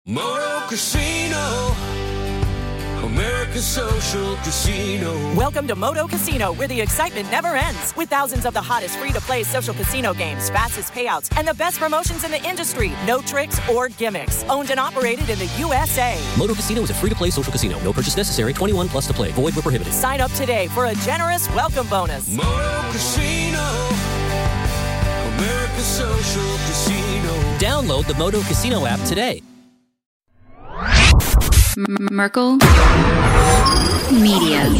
Moto Casino, America's social casino. Welcome to Moto Casino, where the excitement never ends. With thousands of the hottest free-to-play social casino games, fastest payouts, and the best promotions in the industry. No tricks or gimmicks. Owned and operated in the USA. Moto Casino is a free-to-play social casino. No purchase necessary. 21 plus to play. Void where prohibited. Sign up today for a generous welcome bonus. Moto Casino, America's social casino. Download the Moto Casino app today. Merkel Media.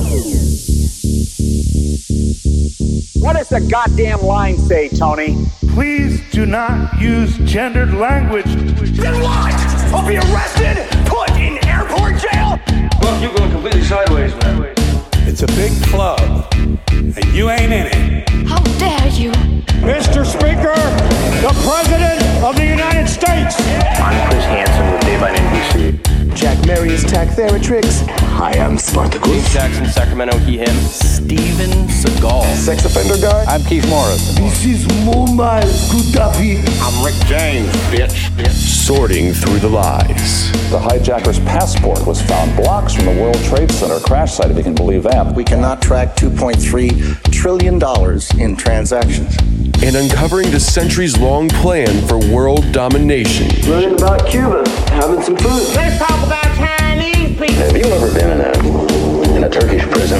What does the goddamn line say, Tony? Please do not use gendered language. Then what? I'll be arrested, put in airport jail? Look, you're going completely sideways, man. It's a big club, and you ain't in it. How dare you? Mr. Speaker, the President of the United States. I'm Chris Hansen with Dave on NBC. Jack Marius Tack Theratrix. Hi, I'm Spartacus. Jackson, Sacramento, he, him. Steven Seagal. Sex offender guy. I'm Keith Morris. This is Mumbai Kutapi. I'm Rick James, bitch. Sorting through the lies. The hijacker's passport was found blocks from the World Trade Center crash site, if you can believe that. We cannot track $2.3 trillion in transactions. And uncovering the centuries-long plan for world domination. Learning about Cuba, having some food. Let's talk about Chinese people. Have you ever been in a Turkish prison?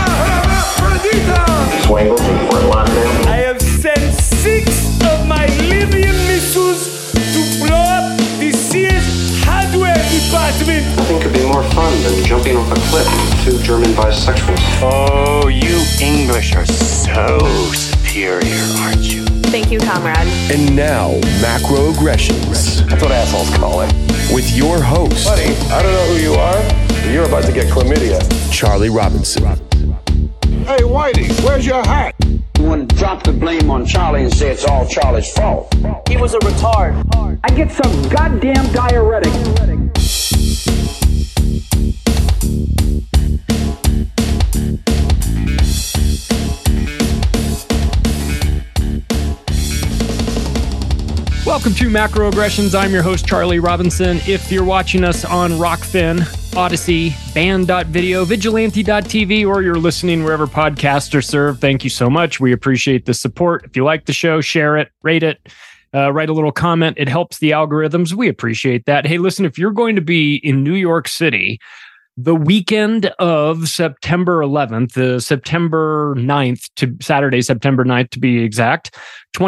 Swangles and Fort Lauderdale? I have sent 6 of my Libyan missiles to blow up the Sears hardware department. Nothing could be more fun than jumping off a cliff with 2 German bisexuals. Oh, you English are so superior, aren't you? Thank you, comrade. And now, macroaggressions. That's what assholes call it. With your host. Buddy, I don't know who you are, but you're about to get chlamydia. Charlie Robinson. Hey, Whitey, where's your hat? You want to drop the blame on Charlie and say it's all Charlie's fault. He was a retard. I get some goddamn diuretic. Welcome to Macroaggressions. I'm your host, Charlie Robinson. If you're watching us on Rockfin, Odyssey, Band.video, Vigilante.tv, or you're listening wherever podcasts are served, thank you so much. We appreciate the support. If you like the show, share it, rate it, write a little comment. It helps the algorithms. We appreciate that. Hey, listen, if you're going to be in New York City the weekend of September 11th, September 9th to Saturday, September 9th to be exact,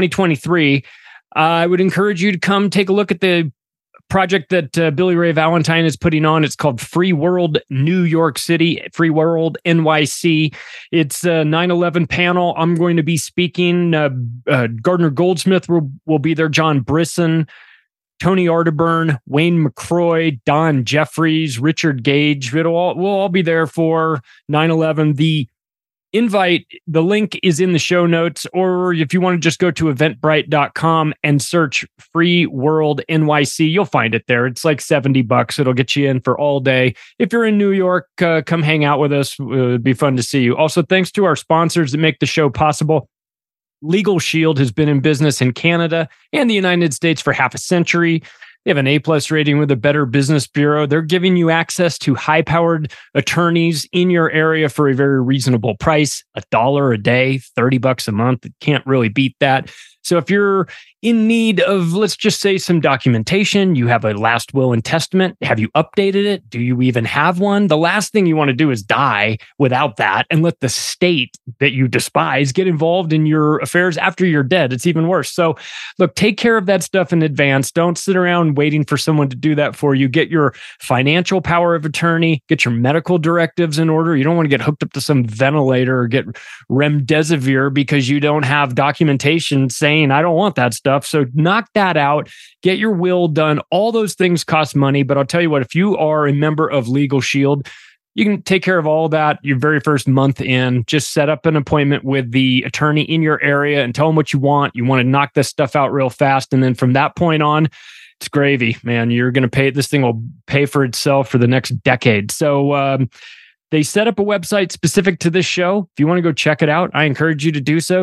2023, I would encourage you to come take a look at the project that Billy Ray Valentine is putting on. It's called Free World New York City, Free World NYC. It's a 9/11 panel. I'm going to be speaking. Gardner Goldsmith will be there. John Brisson, Tony Arterburn, Wayne McCroy, Don Jeffries, Richard Gage. We'll all be there for 9/11. The invite, the link is in the show notes, or if you want to just go to eventbrite.com and search Free World NYC, you'll find it there. It's like $70. It'll get you in for all day. If you're in New York, come hang out with us. It'd be fun to see you. Also, thanks to our sponsors that make the show possible. Legal Shield has been in business in Canada and the United States for half a century. They have an A+ rating with the Better Business Bureau. They're giving you access to high-powered attorneys in your area for a very reasonable price, $1 a day, $30 a month. Can't really beat that. So if you're in need of, let's just say, some documentation, you have a last will and testament, have you updated it? Do you even have one? The last thing you want to do is die without that and let the state that you despise get involved in your affairs after you're dead. It's even worse. So look, take care of that stuff in advance. Don't sit around waiting for someone to do that for you. Get your financial power of attorney, get your medical directives in order. You don't want to get hooked up to some ventilator or get remdesivir because you don't have documentation saying, I don't want that stuff. So knock that out. Get your will done. All those things cost money. But I'll tell you what, if you are a member of Legal Shield, you can take care of all that your very first month in. Just set up an appointment with the attorney in your area and tell them what you want. You want to knock this stuff out real fast. And then from that point on, it's gravy, man. You're going to pay. This thing will pay for itself for the next decade. So They set up a website specific to this show. If you want to go check it out, I encourage you to do so.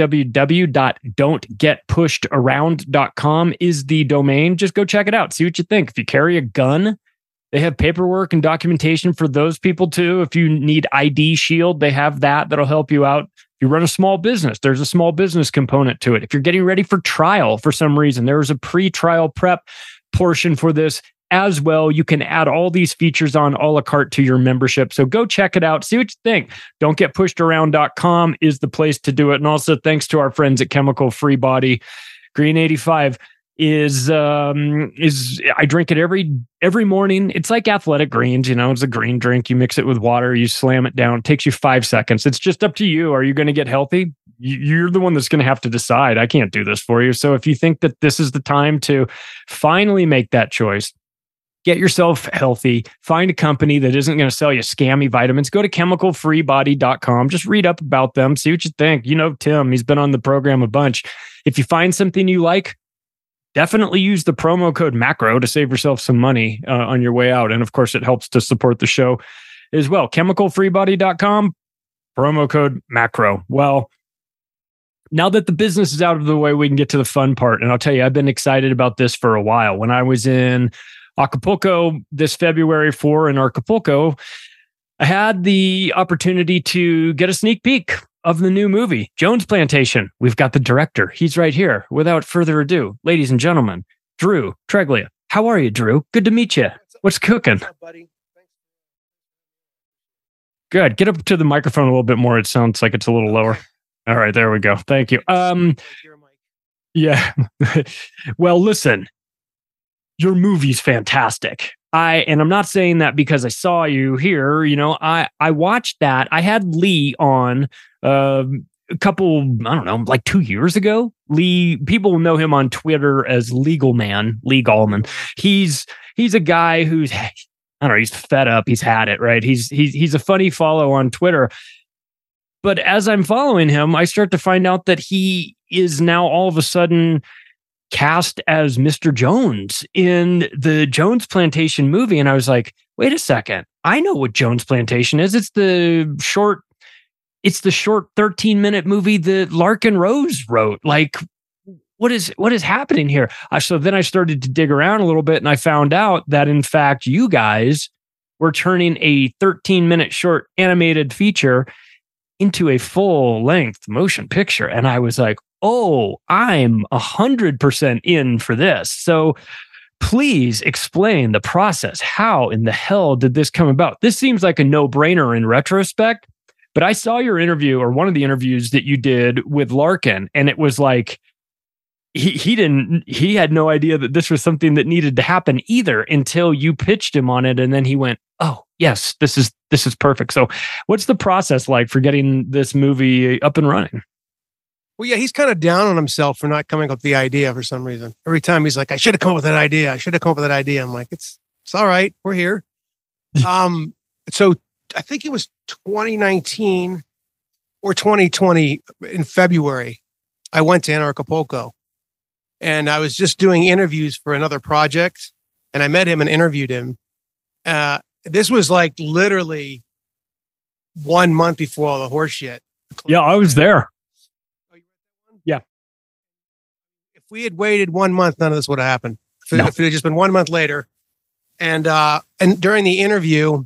www.don'tgetpushedaround.com is the domain. Just go check it out. See what you think. If you carry a gun, they have paperwork and documentation for those people too. If you need ID Shield, they have that. That'll help you out. If you run a small business, there's a small business component to it. If you're getting ready for trial for some reason, there is a pre-trial prep portion for this as well. You can add all these features on a la carte to your membership. So go check it out. See what you think. Don'tGetPushedAround.com is the place to do it. And also thanks to our friends at Chemical Free Body. Green 85 is I drink it every morning. It's like Athletic Greens, it's a green drink. You mix it with water, you slam it down. It takes you 5 seconds. It's just up to you. Are you going to get healthy? You're the one that's going to have to decide. I can't do this for you. So if you think that this is the time to finally make that choice, get yourself healthy, find a company that isn't going to sell you scammy vitamins. Go to chemicalfreebody.com. Just read up about them. See what you think. Tim, he's been on the program a bunch. If you find something you like, definitely use the promo code MACRO to save yourself some money on your way out. And of course, it helps to support the show as well. Chemicalfreebody.com, promo code MACRO. Well, now that the business is out of the way, we can get to the fun part. And I'll tell you, I've been excited about this for a while. When I was in Acapulco this February in Acapulco, I had the opportunity to get a sneak peek of the new movie, Jones Plantation. We've got the director. He's right here. Without further ado, ladies and gentlemen, Drew Treglia. How are you, Drew? Good to meet you. What's cooking? What's up, buddy? Good. Get up to the microphone a little bit more. It sounds like it's a little lower. All right, there we go. Thank you. Yeah. Well, listen, your movie's fantastic. I'm not saying that because I saw you here. I watched that. I had Lee on a couple, I don't know, like 2 years ago. Lee, people know him on Twitter as Legal Man, Lee Gallman. He's a guy who's, I don't know, he's fed up. He's had it, right? He's a funny follow on Twitter. But as I'm following him, I start to find out that he is now all of a sudden cast as Mr. Jones in the Jones Plantation movie. And I was like, wait a second. I know what Jones Plantation is. It's the short 13-minute movie that Larkin Rose wrote. Like, what is happening here? So then I started to dig around a little bit and I found out that in fact, you guys were turning a 13-minute short animated feature into a full-length motion picture. And I was like, oh, I'm 100% in for this. So please explain the process. How in the hell did this come about? This seems like a no-brainer in retrospect, but I saw your interview or one of the interviews that you did with Larkin, and it was like, he had no idea that this was something that needed to happen either until you pitched him on it. And then he went, oh yes, this is perfect. So what's the process like for getting this movie up and running? Well, yeah, he's kind of down on himself for not coming up with the idea for some reason. Every time he's like, I should have come up with that idea. I'm like, it's all right. We're here. So I think it was 2019 or 2020 in February, I went to Acapulco and I was just doing interviews for another project and I met him and interviewed him. This was like literally 1 month before all the horse shit. Yeah, I was there. Yeah. If we had waited 1 month, none of this would have happened. If it had just been 1 month later. And during the interview,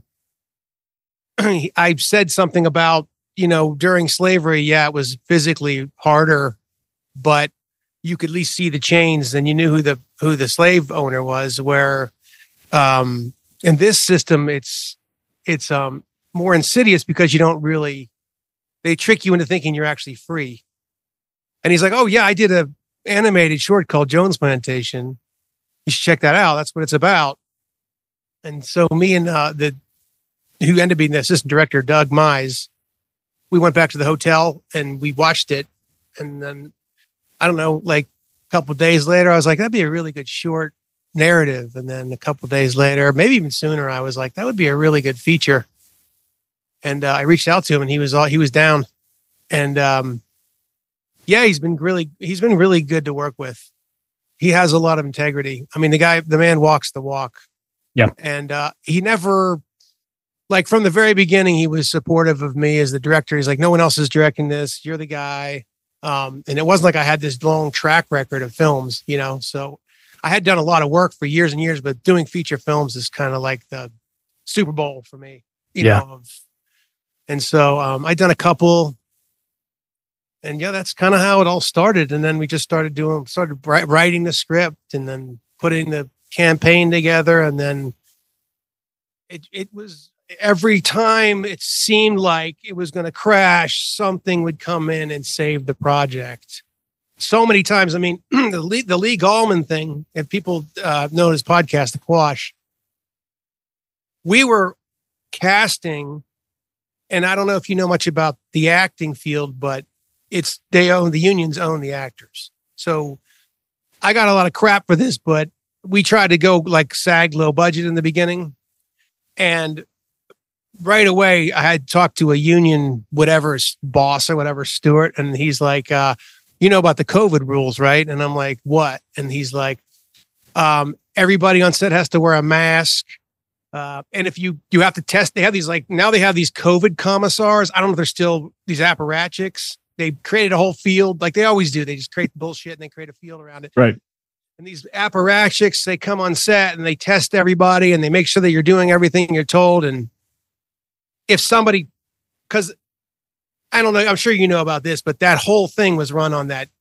I said something about, during slavery, yeah, it was physically harder, but you could at least see the chains and you knew who the slave owner was, where in this system, it's more insidious because they trick you into thinking you're actually free. And he's like, oh yeah, I did a animated short called Jones Plantation. You should check that out. That's what it's about. And so me and who ended up being the assistant director, Doug Mize, we went back to the hotel and we watched it. And then, I don't know, like a couple of days later, I was like, that'd be a really good short narrative. And then a couple of days later, maybe even sooner, I was like, that would be a really good feature. And I reached out to him and he was down. And yeah, he's been really good to work with. He has a lot of integrity. I mean, the man walks the walk. Yeah. And he never like from the very beginning, he was supportive of me as the director. He's like, no one else is directing this. You're the guy. And it wasn't like I had this long track record of films, you know, so I had done a lot of work for years and years, but doing feature films is kind of like the Super Bowl for me, you know. And so I'd done a couple, and that's kind of how it all started. And then we just started writing the script and then putting the campaign together. And then it was every time it seemed like it was going to crash, something would come in and save the project. So many times. I mean, the Lee Gallman thing, if people know his podcast, The Quash, we were casting, and I don't know if you know much about the acting field, but the unions own the actors. So I got a lot of crap for this, but we tried to go like SAG low budget in the beginning. And right away, I had talked to a union, whatever boss or whatever, Stewart, and he's like, you know about the COVID rules, right? And I'm like, what? And he's like, everybody on set has to wear a mask. And if you have to test, they have these now they have these COVID commissars. I don't know if they're still these apparatchiks. They created a whole field like they always do. They just create the bullshit and they create a field around it. Right. And these apparatchiks, they come on set and they test everybody and they make sure that you're doing everything you're told. And if somebody, because I don't know, I'm sure you know about this, but that whole thing was run on that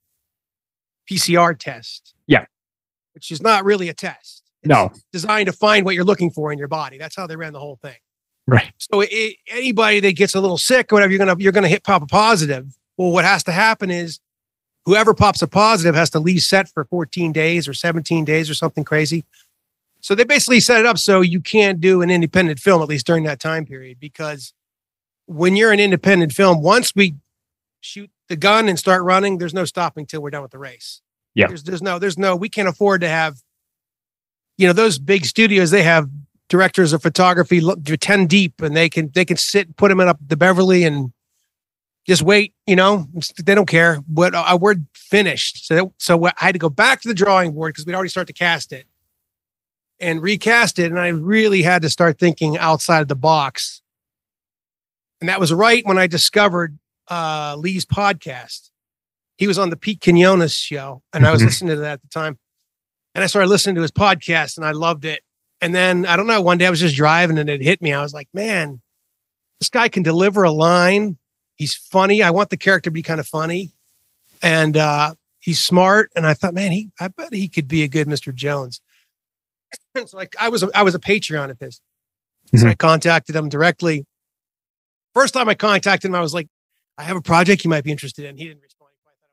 PCR test. Yeah. Which is not really a test. It's designed to find what you're looking for in your body. That's how they ran the whole thing. Right. So anybody that gets a little sick or whatever, you're gonna pop a positive. Well, what has to happen is whoever pops a positive has to leave set for 14 days or 17 days or something crazy. So they basically set it up so you can't do an independent film, at least during that time period, because when you're an independent film, once we shoot the gun and start running, there's no stopping till we're done with the race. Yeah. There's no, we can't afford to have, those big studios, they have directors of photography 10 deep and they can sit and put them in up the Beverly and just wait, they don't care. We're finished. So I had to go back to the drawing board because we'd already started to cast it and recast it. And I really had to start thinking outside of the box. And that was right when I discovered Lee's podcast. He was on the Pete Quinones show, and I was listening to that at the time. And I started listening to his podcast, and I loved it. And then, I don't know, one day I was just driving, and it hit me. I was like, man, this guy can deliver a line. He's funny. I want the character to be kind of funny. And he's smart. And I thought, man, I bet he could be a good Mr. Jones. So I was a Patreon at this. So I contacted him directly. First time I contacted him, I was like, I have a project you might be interested in. He didn't respond.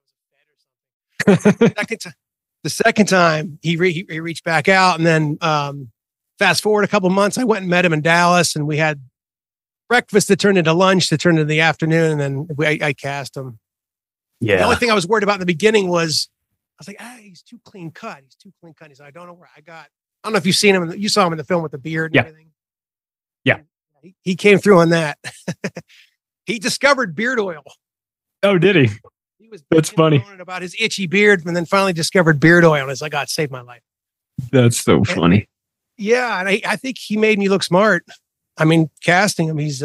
I thought I was a fed or something. The second time he reached back out, and then fast forward a couple of months, I went and met him in Dallas, and we had breakfast that turned into lunch that turned into the afternoon, and then I cast him. Yeah. The only thing I was worried about in the beginning was I was like, he's too clean cut. He's too clean cut. He's like, I don't know where I don't know if you've seen him. You saw him in the film with the beard and everything. Yeah. He came through on that. He discovered beard oil. Oh, did he? That's funny. About his itchy beard, and then finally discovered beard oil. And it's like, God, saved my life. That's so funny. Yeah, and I think he made me look smart. I mean, casting him, he's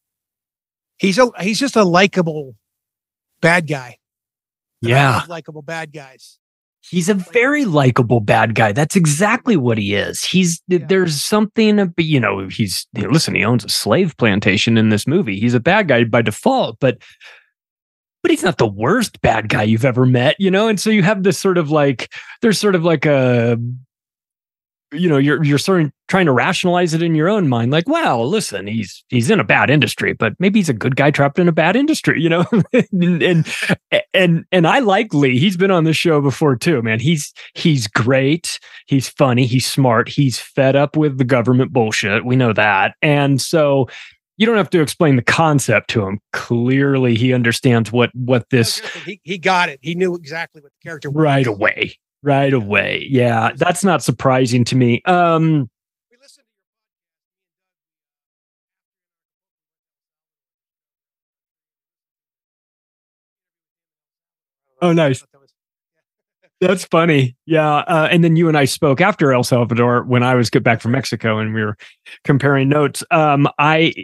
just a likable bad guy. Yeah, likable bad guys. He's a very likable bad guy. That's exactly what he is. There's something, he owns a slave plantation in this movie. He's a bad guy by default, but he's not the worst bad guy you've ever met, And so you have this sort of there's sort of like a, you're sort of trying to rationalize it in your own mind. Like, well, listen, he's in a bad industry, but maybe he's a good guy trapped in a bad industry, and I like Lee. He's been on the show before too, man. He's great. He's funny. He's smart. He's fed up with the government bullshit. We know that. And so you don't have to explain the concept to him. Clearly, he understands what this. He got it. He knew exactly what the character was. Right away. Yeah, that's not surprising to me. Oh, nice. That's funny. Yeah. And then you and I spoke after El Salvador when I was back from Mexico and we were comparing notes. I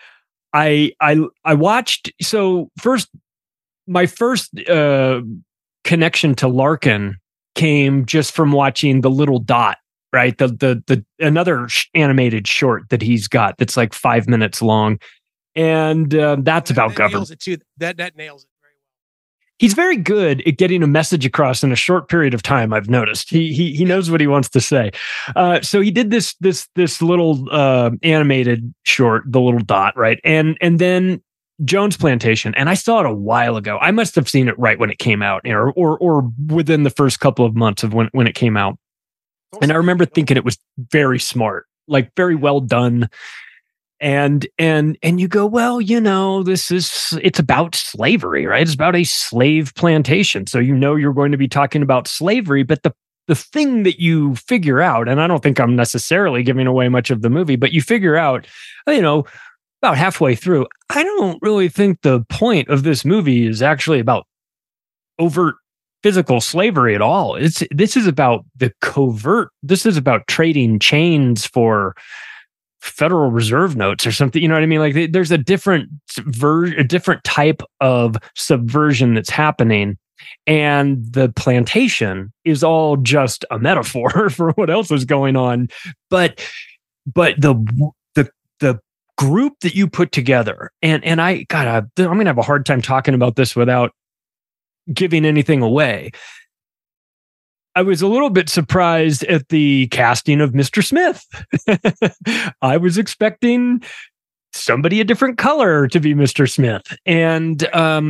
watched, so my first connection to Larkin came just from watching The Little Dot, right? The another animated short that he's got that's like 5 minutes long. And that's about government. Nails it too. That nails it. He's very good at getting a message across in a short period of time. I've noticed he knows what he wants to say. So he did this little animated short, The Little Dot, right? And then Jones Plantation, and I saw it a while ago. I must have seen it right when it came out, or within the first couple of months of when it came out. And I remember thinking it was very smart, like very well done. And you go, well, it's about slavery, right? It's about a slave plantation. So you're going to be talking about slavery, but the thing that you figure out, and I don't think I'm necessarily giving away much of the movie, but you figure out, about halfway through, I don't really think the point of this movie is actually about overt physical slavery at all. This is about the covert. This is about trading chains for Federal Reserve notes or something. You know what I mean? Like there's a different type of subversion that's happening, and the plantation is all just a metaphor for what else is going on. But the group that you put together, and I'm going to have a hard time talking about this without giving anything away. I was a little bit surprised at the casting of Mr. Smith. I was expecting somebody a different color to be Mr. Smith. And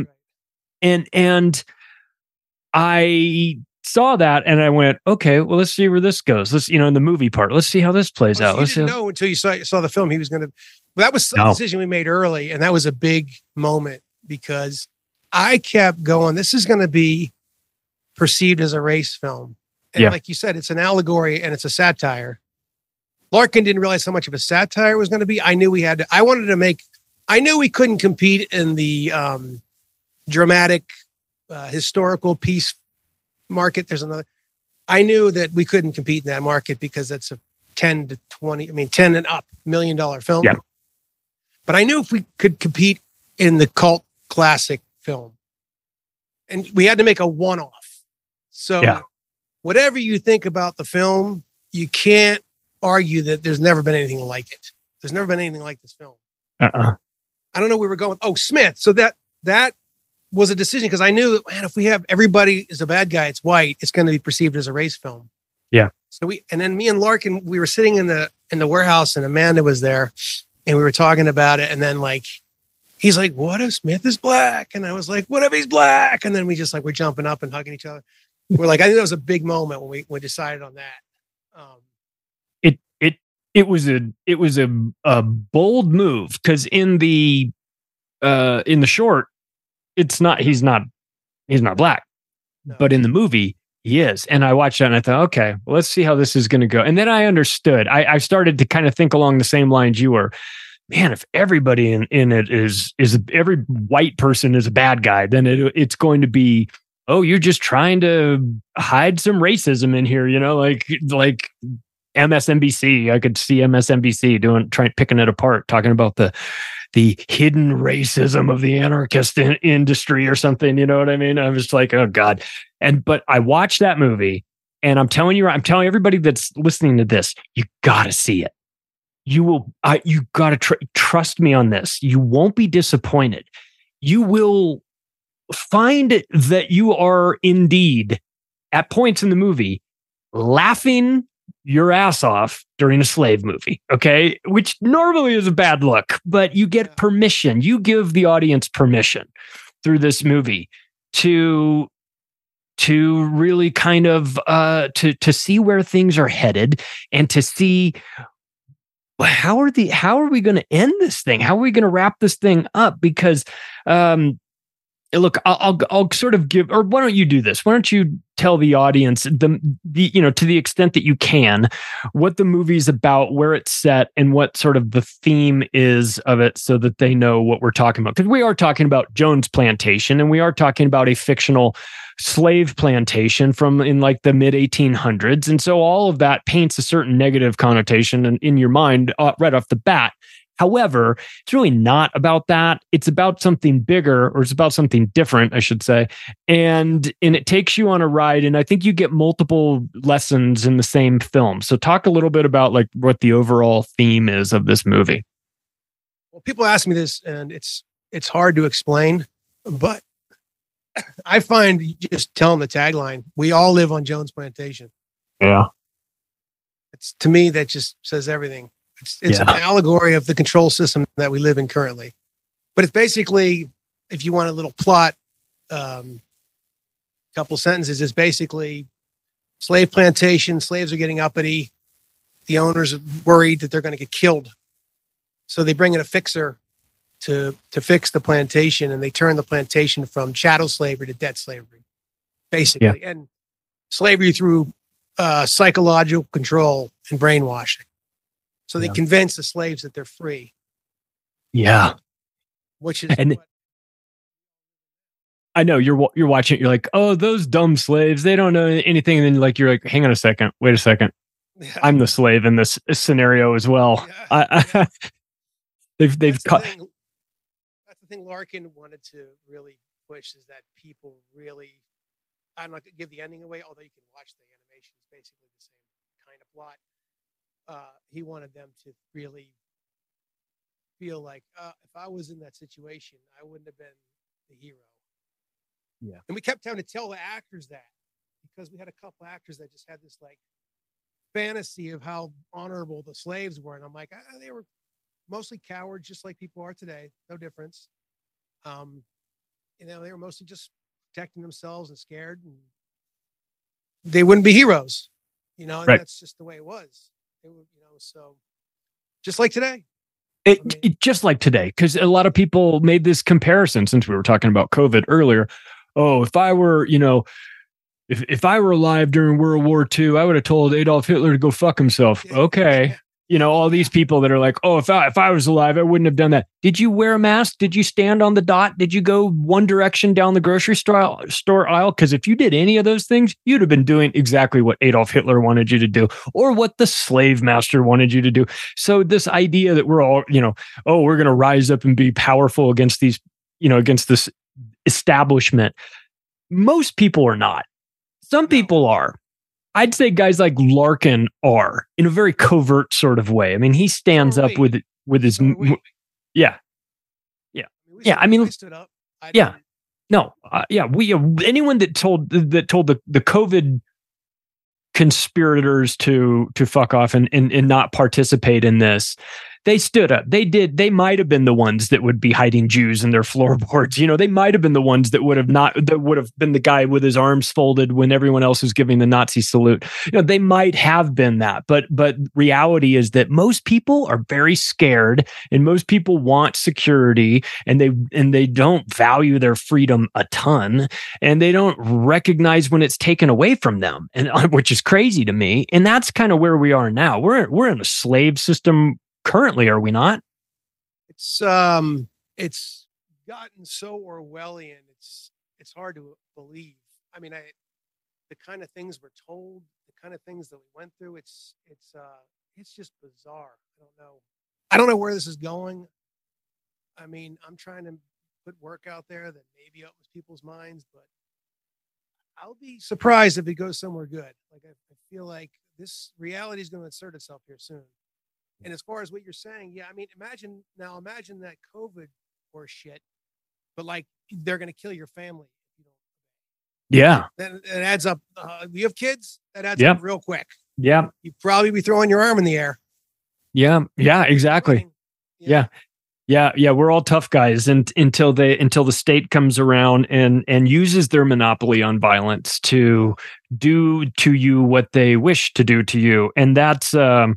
I saw that and I went, okay, well, let's see where this goes. Let's, in the movie part, let's see how this plays out. You didn't know until you saw the film he was going to. Well, that was a decision we made early, and that was a big moment because I kept going, this is going to be perceived as a race film. And like you said, it's an allegory and it's a satire. Larkin didn't realize how much of a satire it was going to be. I knew I knew we couldn't compete in the dramatic historical piece market. I knew that we couldn't compete in that market because that's a 10 and up $1 million film. Yeah. But I knew if we could compete in the cult classic film, and we had to make a one-off. So whatever you think about the film, you can't argue that there's never been anything like it. There's never been anything like this film. I don't know where we were going. Oh, Smith. So that was a decision because I knew that, man, if we have everybody is a bad guy, it's white, it's going to be perceived as a race film. Yeah. So then me and Larkin, we were sitting in the warehouse and Amanda was there and we were talking about it. And then he's like, what if Smith is black? And I was like, what if he's black? And then we just we're jumping up and hugging each other. We're like, I think that was a big moment when we decided on that. It was a bold move because in the short, he's not black, but in the movie he is. And I watched that and I thought, okay, well, let's see how this is going to go. And then I understood. I started to kind of think along the same lines you were. Man, if everybody in it is every white person is a bad guy, then it's going to be, oh, you're just trying to hide some racism in here, like MSNBC. I could see MSNBC picking it apart, talking about the hidden racism of the anarchist industry or something. You know what I mean? I was just like, oh God. But I watched that movie and I'm telling everybody that's listening to this, you got to see it. You got to trust me on this. You won't be disappointed. You will find that you are indeed at points in the movie laughing your ass off during a slave movie, okay? Which normally is a bad look, but you get permission. You give the audience permission through this movie to really kind of to see where things are headed and to see how are we going to end this thing? How are we going to wrap this thing up? Because look, I'll sort of give, or why don't you do this? Why don't you tell the audience to the extent that you can, what the movie's about, where it's set, and what sort of the theme is of it, so that they know what we're talking about. Because we are talking about Jones Plantation, and we are talking about a fictional slave plantation from in like the mid 1800s. And so all of that paints a certain negative connotation in your mind right off the bat. However, it's really not about that. It's about something bigger, or it's about something different, I should say. And it takes you on a ride. And I think you get multiple lessons in the same film. So talk a little bit about like what the overall theme is of this movie. Well, people ask me this, and it's hard to explain, but I find just telling the tagline, "We all live on Jones Plantation." Yeah. It's, to me, that just says everything. It's an allegory of the control system that we live in currently. But it's basically, if you want a little plot, couple sentences, is basically slave plantation. Slaves are getting uppity. The owners are worried that they're going to get killed. So they bring in a fixer to fix the plantation, and they turn the plantation from chattel slavery to debt slavery, basically. Yeah. And slavery through psychological control and brainwashing. So they convince the slaves that they're free. Yeah. Which is, and I know you're watching it. You're like, oh, those dumb slaves, they don't know anything. And then you're like, hang on a second, wait a second. Yeah. I'm the slave in this scenario as well. Yeah. They've cut. That's the thing Larkin wanted to really push, is that people really, I'm not going to give the ending away, although you can watch the animation. It's basically the same kind of plot. He wanted them to really feel like, if I was in that situation, I wouldn't have been the hero. Yeah. And we kept having to tell the actors that, because we had a couple actors that just had this like fantasy of how honorable the slaves were. And I'm like, they were mostly cowards, just like people are today. No difference. They were mostly just protecting themselves and scared, and they wouldn't be heroes, and right. That's just the way it was. So just like today. Just like today, because a lot of people made this comparison, since we were talking about COVID earlier. Oh, if I were, if I were alive during World War II, I would have told Adolf Hitler to go fuck himself. Yeah. Okay. All these people that are like, oh, if I was alive, I wouldn't have done that. Did you wear a mask? Did you stand on the dot? Did you go one direction down the grocery store aisle? Because if you did any of those things, you'd have been doing exactly what Adolf Hitler wanted you to do, or what the slave master wanted you to do. So this idea that we're all, we're going to rise up and be powerful against these, against this establishment. Most people are not. Some people are. I'd say guys like Larkin are, in a very covert sort of way. I mean, he stands up with his, yeah. I mean, I stood up. We anyone that told the COVID conspirators to fuck off and not participate in this, they stood up. They did. They might have been the ones that would be hiding Jews in their floorboards. They might have been the ones that would have been the guy with his arms folded when everyone else was giving the Nazi salute. They might have been that, but reality is that most people are very scared, and most people want security, and they don't value their freedom a ton, and they don't recognize when it's taken away from them, and which is crazy to me. And that's kind of where we are now. We're in a slave system currently, are we not? It's gotten so Orwellian. It's hard to believe. I mean, the kind of things we're told, the kind of things that we went through, it's just bizarre. I don't know where this is going. I mean, I'm trying to put work out there that maybe opens people's minds, but I'll be surprised if it goes somewhere good. Like, I feel like this reality is going to insert itself here soon. And as far as what you're saying, yeah, I mean, imagine that COVID or shit, but like they're going to kill your family. Yeah. Then it adds up. You have kids, that adds up real quick. Yeah. You'd probably be throwing your arm in the air. Yeah. Yeah, exactly. Yeah. We're all tough guys until the state comes around and uses their monopoly on violence to do to you what they wish to do to you. And that's,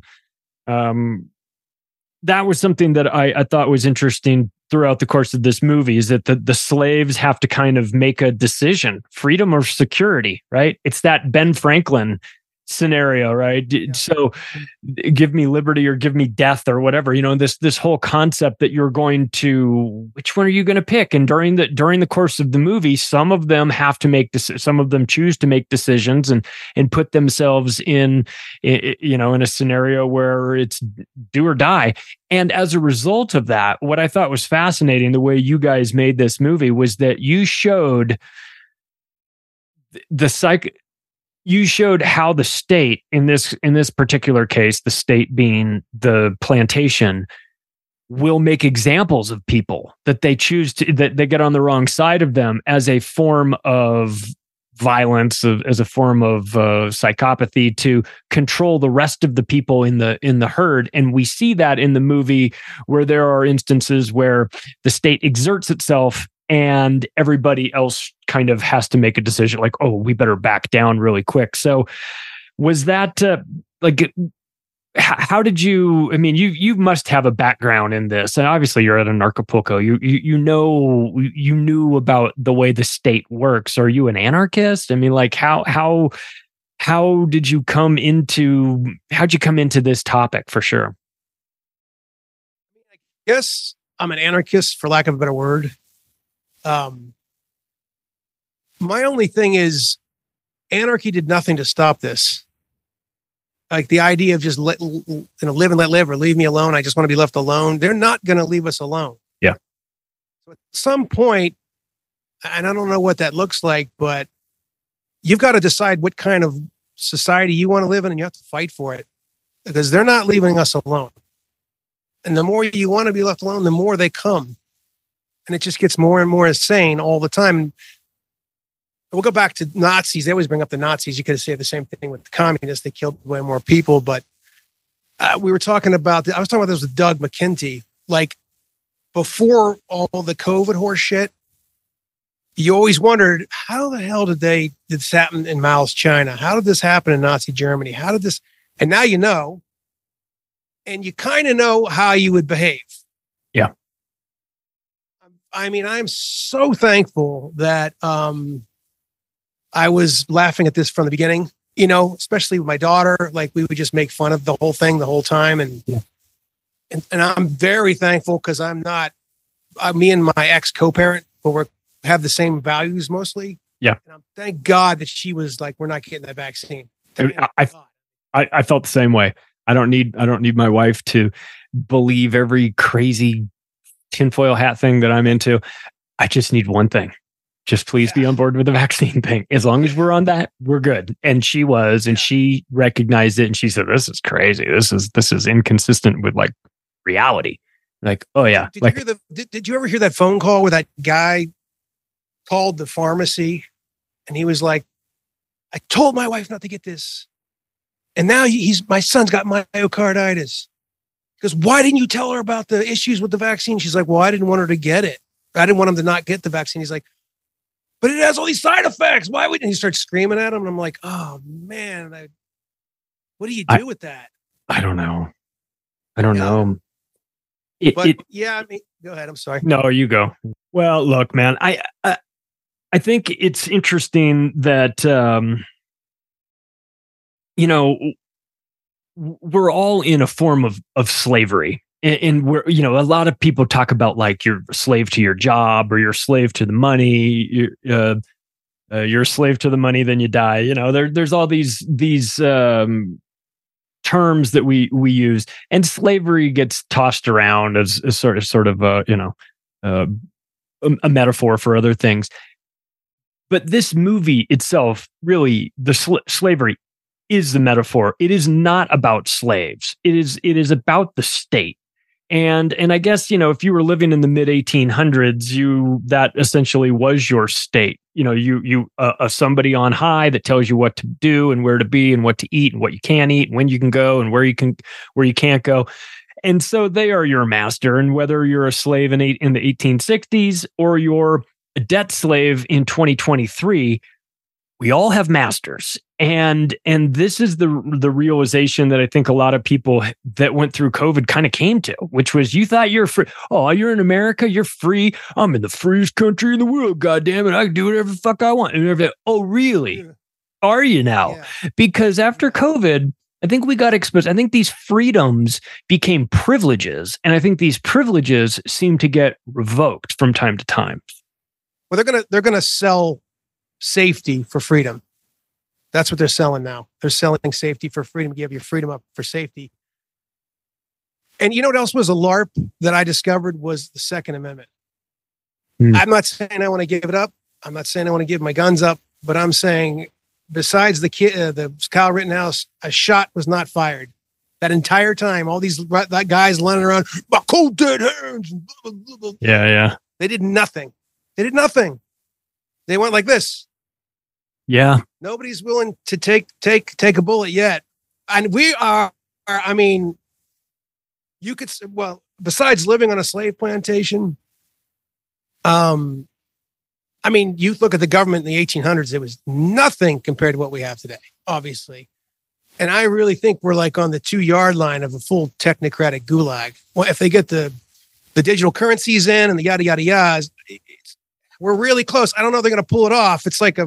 that was something that I thought was interesting throughout the course of this movie, is that the slaves have to kind of make a decision, freedom or security, right? It's that Ben Franklin scenario, right? Yeah. So give me liberty or give me death or whatever, this whole concept that you're going to, which one are you going to pick? And during the course of the movie, some of them have to make some of them choose to make decisions and put themselves in a scenario where it's do or die. And as a result of that, what I thought was fascinating, the way you guys made this movie, was that you showed you showed how the state in this particular case, the state being the plantation, will make examples of people that they choose to, that they get on the wrong side of them as a form of violence, as a form of psychopathy to control the rest of the people in the herd. And we see that in the movie where there are instances where the state exerts itself and everybody else kind of has to make a decision like, oh, we better back down really quick. So was that how did you, you must have a background in this, and obviously you're at an Acapulco. You knew about the way the state works. Are you an anarchist? How'd you come into this topic for sure? I guess I'm an anarchist, for lack of a better word. My only thing is anarchy did nothing to stop this. Like the idea of just live and let live, or leave me alone. I just want to be left alone. They're not going to leave us alone. Yeah. So at some point, and I don't know what that looks like, but you've got to decide what kind of society you want to live in, and you have to fight for it, because they're not leaving us alone. And the more you want to be left alone, the more they come. And it just gets more and more insane all the time. We'll go back to Nazis. They always bring up the Nazis. You could say the same thing with the communists. They killed way more people. But I was talking about this with Doug McKenty. Like, before all the COVID horse shit, you always wondered, how the hell did this happen in Mao's China? How did this happen in Nazi Germany? How did this? And now you know. And you kind of know how you would behave. Yeah. I'm so thankful that I was laughing at this from the beginning, especially with my daughter. Like, we would just make fun of the whole thing the whole time. And I'm very thankful, because me and my ex co-parent, but we have the same values mostly. Yeah. And thank God that she was like, we're not getting that vaccine. I felt the same way. I don't need my wife to believe every crazy tinfoil hat thing that I'm into. I just need one thing. Just please be on board with the vaccine thing. As long as we're on that, we're good. And she was, and she recognized it, and she said, "This is crazy. This is inconsistent with like reality." Like, oh yeah. Did you ever hear that phone call where that guy called the pharmacy and he was like, "I told my wife not to get this, and now my son's got myocarditis." Because why didn't you tell her about the issues with the vaccine? She's like, well, I didn't want her to get it. I didn't want him to not get the vaccine. He's like, but it has all these side effects. Why wouldn't he start screaming at him? And I'm like, oh man, what do you do with that? I don't know. Go ahead. I'm sorry. No, you go. Well, look, man, I think it's interesting that, we're all in a form of slavery, and we're, a lot of people talk about like you're a slave to your job, or you're a slave to the money. You're a slave to the money, then you die. There's all these terms that we use, and slavery gets tossed around as sort of a metaphor for other things. But this movie itself, really, the slavery is the metaphor. It is not about slaves. It is about the state. And I guess, if you were living in the mid 1800s, that essentially was your state. You somebody on high that tells you what to do and where to be and what to eat and what you can eat, and when you can go and where you can't go. And so they are your master. And whether you're a slave in the 1860s or you're a debt slave in 2023, we all have masters. And this is the realization that I think a lot of people that went through COVID kind of came to, which was, you thought you're free. Oh, you're in America, you're free. I'm in the freest country in the world. God damn it, I can do whatever the fuck I want. And everything. Oh, really? are you now? Yeah. Because after COVID, I think we got exposed. I think these freedoms became privileges, and I think these privileges seem to get revoked from time to time. Well, they're gonna sell safety for freedom. That's what they're selling now. They're selling safety for freedom. You have your freedom up for safety. And you know what else was a LARP that I discovered was the Second Amendment. I'm not saying I want to give it up. I'm not saying I want to give my guns up, but I'm saying besides the Kyle Rittenhouse, a shot was not fired. That entire time, all these guys running around, my cold dead hands. Yeah. They did nothing. They did nothing. They went like this. Yeah. Nobody's willing to take a bullet yet. And we are, I mean, you could, well, besides living on a slave plantation, I mean, you look at the government in the 1800s, it was nothing compared to what we have today, obviously. And I really think we're like on the 2-yard line of a full technocratic gulag. Well, if they get the digital currencies in and the yada, yada, yada, we're really close. I don't know if they're going to pull it off. It's like a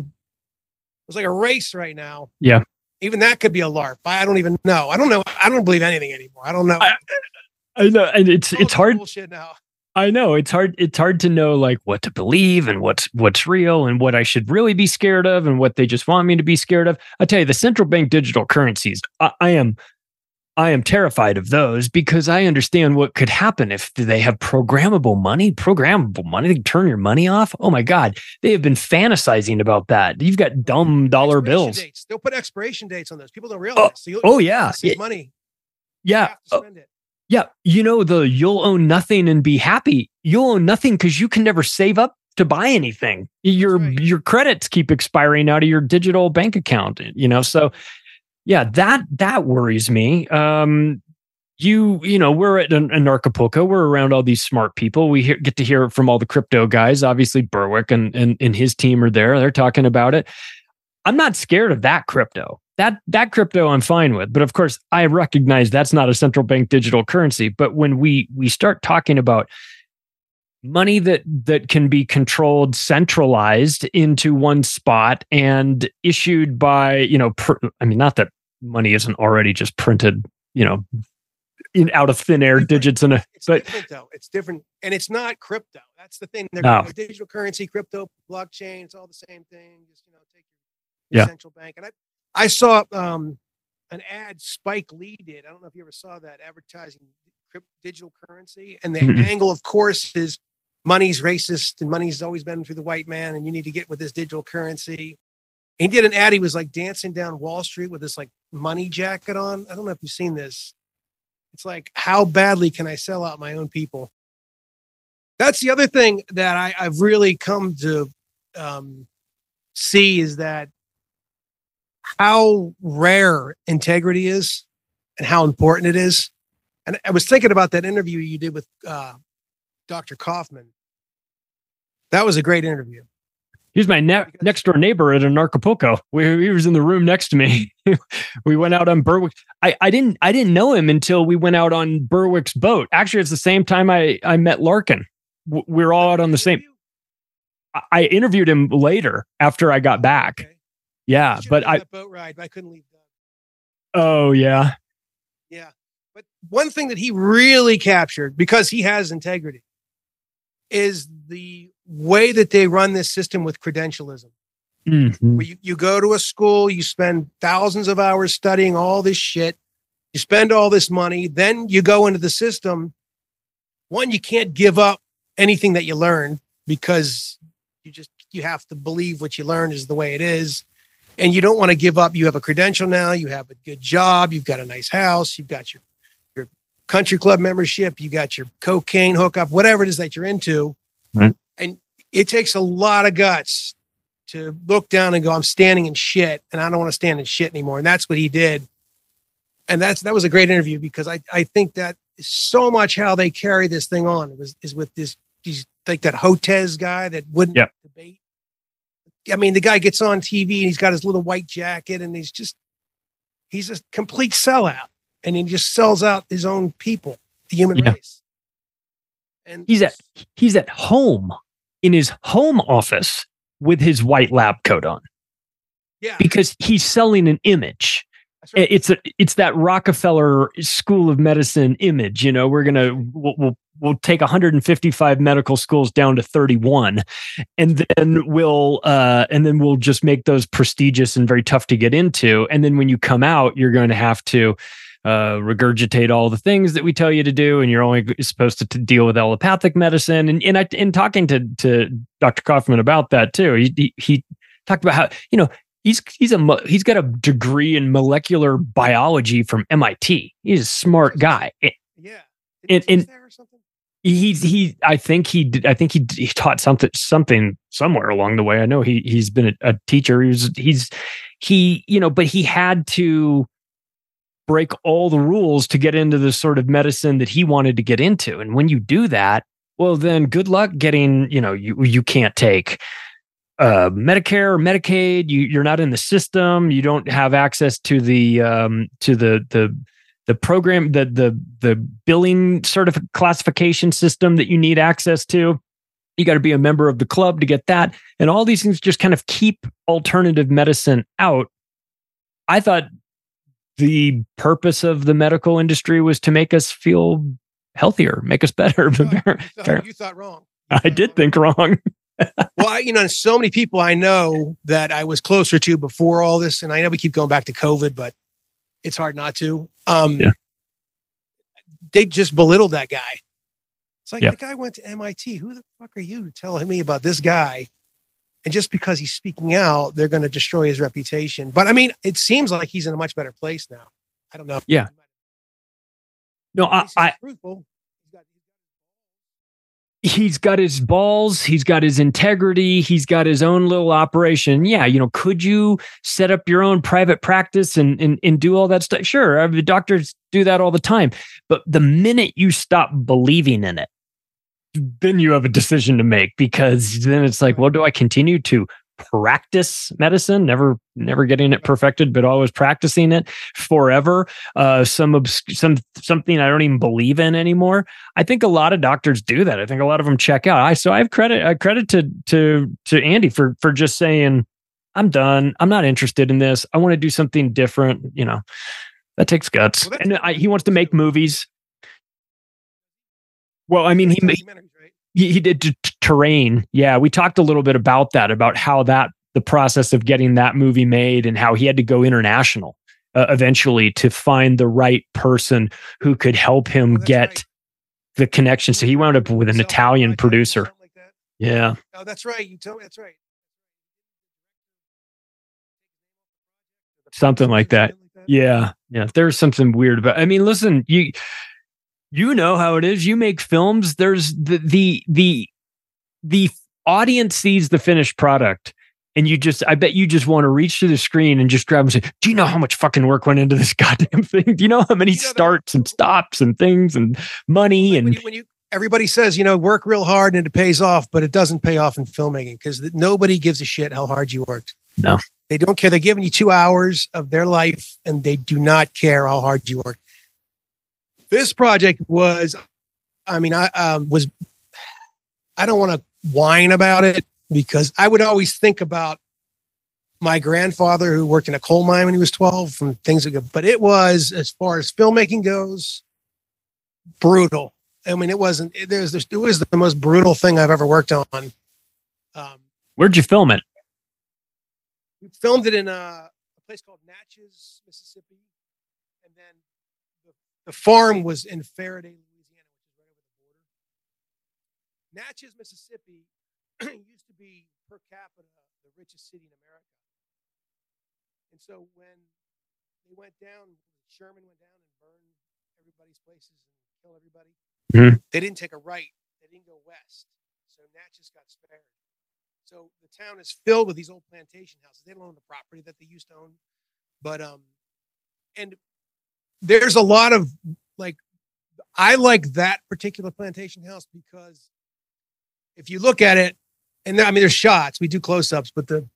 race right now. Yeah. Even that could be a LARP. I don't even know. I don't know. I don't believe anything anymore. I don't know. I know. And it's hard. Bullshit now. I know it's hard to know like what to believe and what's real and what I should really be scared of and what they just want me to be scared of. I tell you, the central bank digital currencies, I am terrified of those because I understand what could happen if they have programmable money. They can turn your money off. Oh my God. They have been fantasizing about that. You've got dumb dollar bills. Dates. They'll put expiration dates on those. People don't realize. Yeah. Save money. Yeah. You have to spend it. Yeah. You know, you'll own nothing and be happy. You'll own nothing because you can never save up to buy anything. Your credits keep expiring out of your digital bank account, you know? So yeah, that worries me. You know, we're at Anarchapulco. We're around all these smart people. We get to hear from all the crypto guys. Obviously Berwick and his team are there. They're talking about it. I'm not scared of that crypto. That crypto I'm fine with. But of course, I recognize that's not a central bank digital currency. But when we start talking about money that can be controlled, centralized into one spot and issued by, you know, not that money isn't already just printed, you know, out of thin air digits. It's different though. It's different. And it's not crypto. That's the thing. They're going digital currency, crypto, blockchain. It's all the same thing. Just, you know, take your central bank. And I saw an ad Spike Lee did. I don't know if you ever saw that, advertising digital currency. And the angle, of course, is money's racist and money's always been through the white man. And you need to get with this digital currency. And he did an ad. He was like dancing down Wall Street with this like money jacket on. I don't know if you've seen this. It's like, how badly can I sell out my own people? That's the other thing that I've really come to see is that how rare integrity is and how important it is. And I was thinking about that interview you did with Dr. Kaufman. That was a great interview. He's my next door neighbor at Anarchapulco. He was in the room next to me. We went out on Berwick. I didn't know him until we went out on Berwick's boat. Actually, it's the same time I met Larkin. We're all out on the same. I interviewed him later after I got back. Okay. Yeah, but that boat ride, but I couldn't leave. Oh yeah, yeah. But one thing that he really captured, because he has integrity, is the way that they run this system with credentialism. Mm-hmm. Where you go to a school, you spend thousands of hours studying all this shit, you spend all this money, then you go into the system. One, you can't give up anything that you learned because you have to believe what you learned is the way it is. And you don't want to give up. You have a credential now. You have a good job. You've got a nice house. You've got your country club membership. You got your cocaine hookup, whatever it is that you're into. Right. And it takes a lot of guts to look down and go, I'm standing in shit and I don't want to stand in shit anymore. And that's what he did. And that was a great interview because I think that is so much how they carry this thing on is with these like that Hotez guy that wouldn't debate. I mean, the guy gets on TV and he's got his little white jacket and he's a complete sellout and he just sells out his own people, the human race. And he's at home in his home office with his white lab coat on. because he's selling an image. Right. It's that Rockefeller School of Medicine image. You know, we'll take 155 medical schools down to 31, and then we'll just make those prestigious and very tough to get into. And then when you come out, you're going to have to regurgitate all the things that we tell you to do, and you're only supposed to deal with allopathic medicine. And in talking to Dr. Kaufman about that too, he talked about how, you know, he's got a degree in molecular biology from MIT. He's a smart guy. Yeah. And I think he taught something somewhere along the way. I know he's been a teacher. But he had to break all the rules to get into the sort of medicine that he wanted to get into. And when you do that, well, then good luck getting, you know, you can't take Medicare or Medicaid. You're not in the system. You don't have access to the program, the billing classification system that you need access to. You got to be a member of the club to get that. And all these things just kind of keep alternative medicine out. I thought the purpose of the medical industry was to make us feel healthier, make us better. You thought wrong. I did think wrong. Well, so many people I know that I was closer to before all this, and I know we keep going back to COVID, but it's hard not to. They just belittled that guy. It's like, the guy went to MIT. Who the fuck are you to tell me about this guy? And just because he's speaking out, they're going to destroy his reputation. But I mean, it seems like he's in a much better place now. I don't know. Yeah. No, truthful. He's got his balls, he's got his integrity, he's got his own little operation. Yeah, could you set up your own private practice and do all that stuff? Sure, the doctors do that all the time. But the minute you stop believing in it, then you have a decision to make, because then it's like, well, do I continue to practice medicine, never getting it perfected, but always practicing it forever? Something I don't even believe in anymore. I think a lot of doctors do that. I think a lot of them check out. So I have credit to Andy for just saying, I'm done. I'm not interested in this. I want to do something different. That takes guts. Well, and he wants to make movies. Well, I mean, he did Terrain. Yeah, we talked a little bit about that, about how the process of getting that movie made and how he had to go international eventually to find the right person who could help him get the connection. So he wound up with an Italian producer. Like that. Yeah. Oh, that's right. You told me. That's right. Something like that. Yeah. Yeah. There's something weird about. I mean, listen, you know how it is. You make films. There's the audience sees the finished product, and I bet you just want to reach to the screen and just grab and say, do you know how much fucking work went into this goddamn thing? Do you know how many starts and stops and things and money? And everybody says, work real hard and it pays off, but it doesn't pay off in filmmaking, because nobody gives a shit how hard you worked. No, they don't care. They're giving you 2 hours of their life, and they do not care how hard you worked. This project was, I don't want to whine about it, because I would always think about my grandfather who worked in a coal mine when he was 12 from things ago. But it was, as far as filmmaking goes, brutal. I mean, it was the most brutal thing I've ever worked on. Where'd you film it? We filmed it in a place called Natchez, Mississippi. And then the farm was in Faraday, Louisiana, which is right over the border. Natchez, Mississippi used to be, per capita, the richest city in America. And so when they went down, Sherman went down and burned everybody's places and killed everybody. Mm-hmm. They didn't take a right. They didn't go west. So Natchez got spared. So the town is filled with these old plantation houses. They don't own the property that they used to own. But, and there's a lot of, I like that particular plantation house, because if you look at it, and there's shots, we do close-ups, but the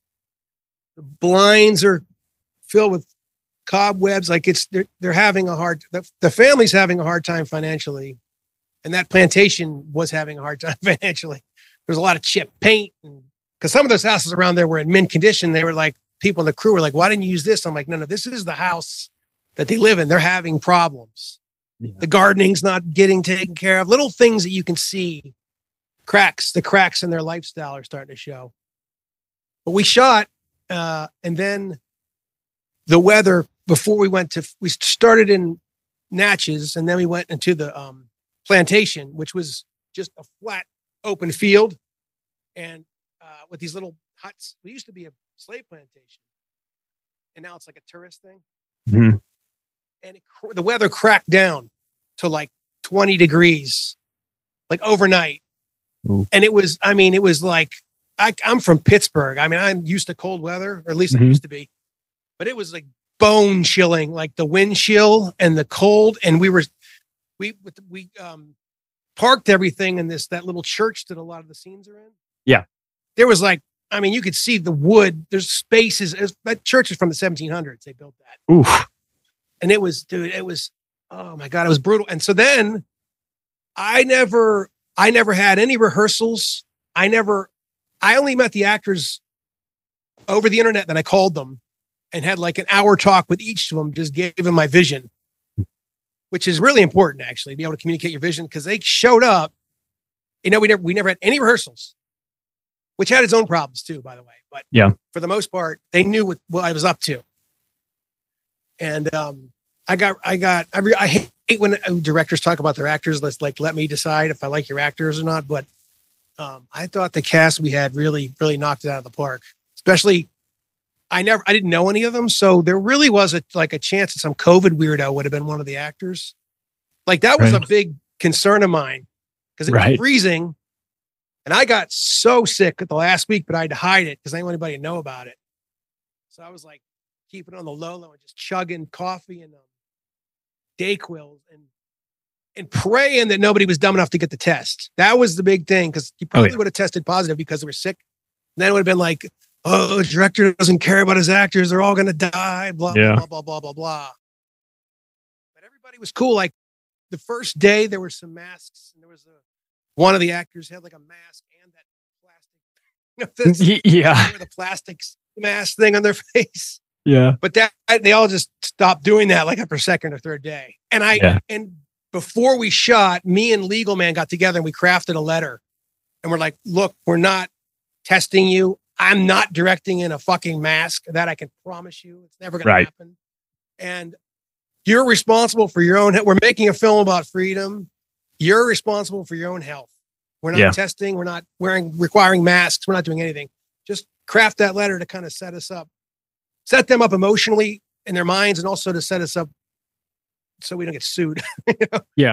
blinds are filled with cobwebs. They're having a hard, the family's having a hard time financially. And that plantation was having a hard time financially. There's a lot of chipped paint, because some of those houses around there were in mint condition. They were people in the crew were like, why didn't you use this? I'm like, no, this is the house that they live in. They're having problems. Yeah. The gardening's not getting taken care of. Little things that you can see, the cracks in their lifestyle are starting to show. But we shot, and then the weather, before we started in Natchez, and then we went into the plantation, which was just a flat, open field. And with these little huts, it used to be a slave plantation. And now it's like a tourist thing. Mm-hmm. And the weather cracked down to like 20 degrees, like overnight. Ooh. And it was like, I'm from Pittsburgh. I mean, I'm used to cold weather, or at least I used to be. But it was like bone chilling, like the wind chill and the cold. And we parked everything in that little church that a lot of the scenes are in. Yeah. There was like, I mean, you could see the wood. There's spaces. That church is from the 1700s. They built that. Oof. And it was, oh my God, it was brutal. And so then I never had any rehearsals. I only met the actors over the internet. Then I called them and had like an hour talk with each of them, just gave them my vision, which is really important, actually, to be able to communicate your vision, because they showed up. You know, we never had any rehearsals, which had its own problems too, by the way. But yeah, for the most part, they knew what I was up to. And I hate when directors talk about their actors. Let's let me decide if I like your actors or not. But I thought the cast we had really, really knocked it out of the park. Especially, I didn't know any of them, so there really was a chance that some COVID weirdo would have been one of the actors. Like that was a big concern of mine, because it was freezing, and I got so sick the last week, but I had to hide it because I didn't want anybody to know about it. So I was like keeping it on the low and just chugging coffee and Dayquil and praying that nobody was dumb enough to get the test. That was the big thing, because he probably would have tested positive because they were sick. And then it would have been like, oh, the director doesn't care about his actors. They're all going to die, blah, blah, blah, blah, blah, blah. But everybody was cool. Like the first day, there were some masks, and there was one of the actors had like a mask and that plastic, the plastic mask thing on their face. Yeah. But they all just stopped doing that like after second or third day. And and before we shot, me and Legal Man got together and we crafted a letter. And we're like, look, we're not testing you. I'm not directing in a fucking mask. That I can promise you. It's never going to happen. And you're responsible for your own. We're making a film about freedom. You're responsible for your own health. We're not testing. We're not requiring masks. We're not doing anything. Just craft that letter to kind of set them up emotionally in their minds, and also to set us up so we don't get sued. You know? Yeah.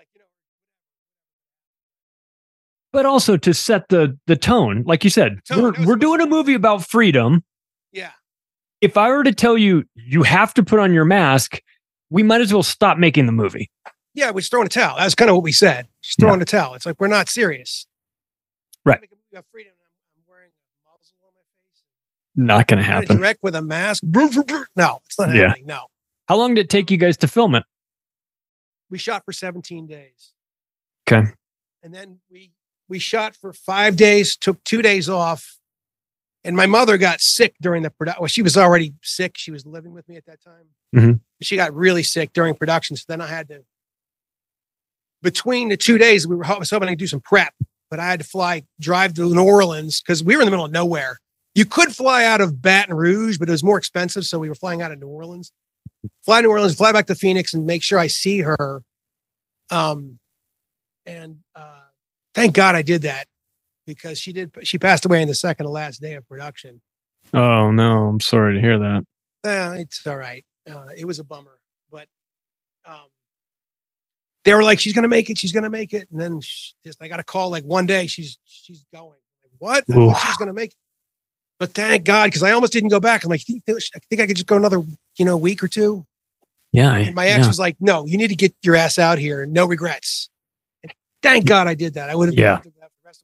But also to set the tone, like you said, we're doing a movie about freedom. Yeah. If I were to tell you have to put on your mask, we might as well stop making the movie. Yeah, we're just throwing a towel. That's kind of what we said. Just throwing a towel. It's like, we're not serious. Right. We have freedom. I'm wearing a muzzle on my face. Not going to happen. Direct with a mask. No, it's not happening. No. How long did it take you guys to film it? We shot for 17 days. Okay. And then we shot for 5 days, took 2 days off. And my mother got sick during the production. Well, she was already sick. She was living with me at that time. Mm-hmm. She got really sick during production. So then I had to, between the 2 days, I was hoping I could do some prep, but I had to drive to New Orleans, because we were in the middle of nowhere. You could fly out of Baton Rouge, but it was more expensive. So we were flying out of New Orleans. Fly to New Orleans, fly back to Phoenix, and make sure I see her. Thank God I did that, because she passed away in the second to last day of production. Oh no, I'm sorry to hear that. It's all right. It was a bummer, but they were like, she's going to make it. She's going to make it. And then I got a call like one day, she's going. Like, what? She's going to make it. But thank God, because I almost didn't go back. I'm like, I think I could just go another, week or two. Yeah. And my ex was like, no, you need to get your ass out here. No regrets. And thank God I did that. I would have that for the rest of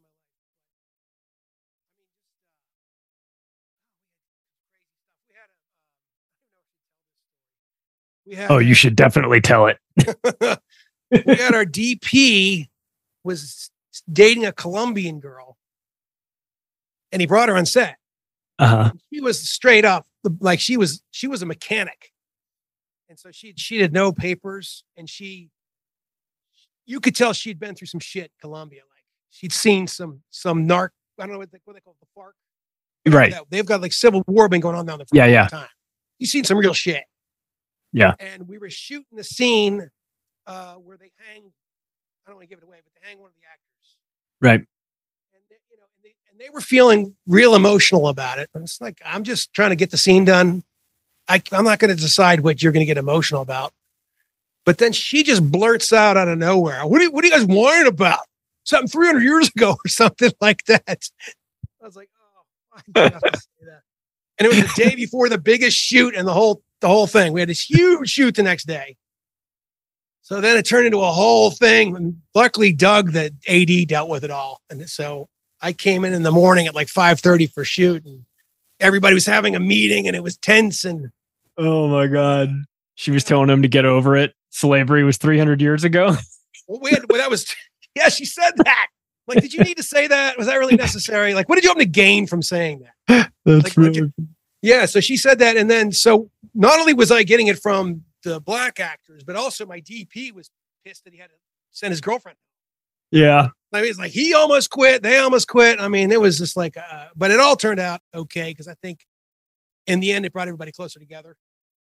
my life. You should definitely tell it. We had our DP was dating a Colombian girl, and he brought her on set. She was straight up like she was a mechanic, and so she did no papers, and you could tell she'd been through some shit in Colombia. Like she'd seen some narc. I don't know what they call it, the FARC. Right. They've got like civil war been going on down there for a long time. You've seen some real shit. Yeah. And we were shooting the scene where they hang. I don't want to give it away, but they hang one of the actors. Right. And they were feeling real emotional about it. And it's like, I'm just trying to get the scene done. I'm not going to decide what you're going to get emotional about. But then she just blurts out of nowhere, what are you guys worrying about? Something 300 years ago or something like that. I was like, oh, I have to say that. And it was the day before the biggest shoot and the whole thing. We had this huge shoot the next day. So then it turned into a whole thing. And luckily, Doug, the AD, dealt with it all. And so I came in the morning at like 5:30 for shoot, and everybody was having a meeting, and it was tense. And oh my God, she was telling him to get over it. Slavery was 300 years ago. She said that. Like, did you need to say that? Was that really necessary? Like, what did you hope to gain from saying that? That's really... Yeah. So she said that. And then, so not only was I getting it from the black actors, but also my DP was pissed that he had to send his girlfriend. Yeah. I mean, it's like, he almost quit. They almost quit. I mean, it was just like, but it all turned out okay. Cause I think in the end, it brought everybody closer together.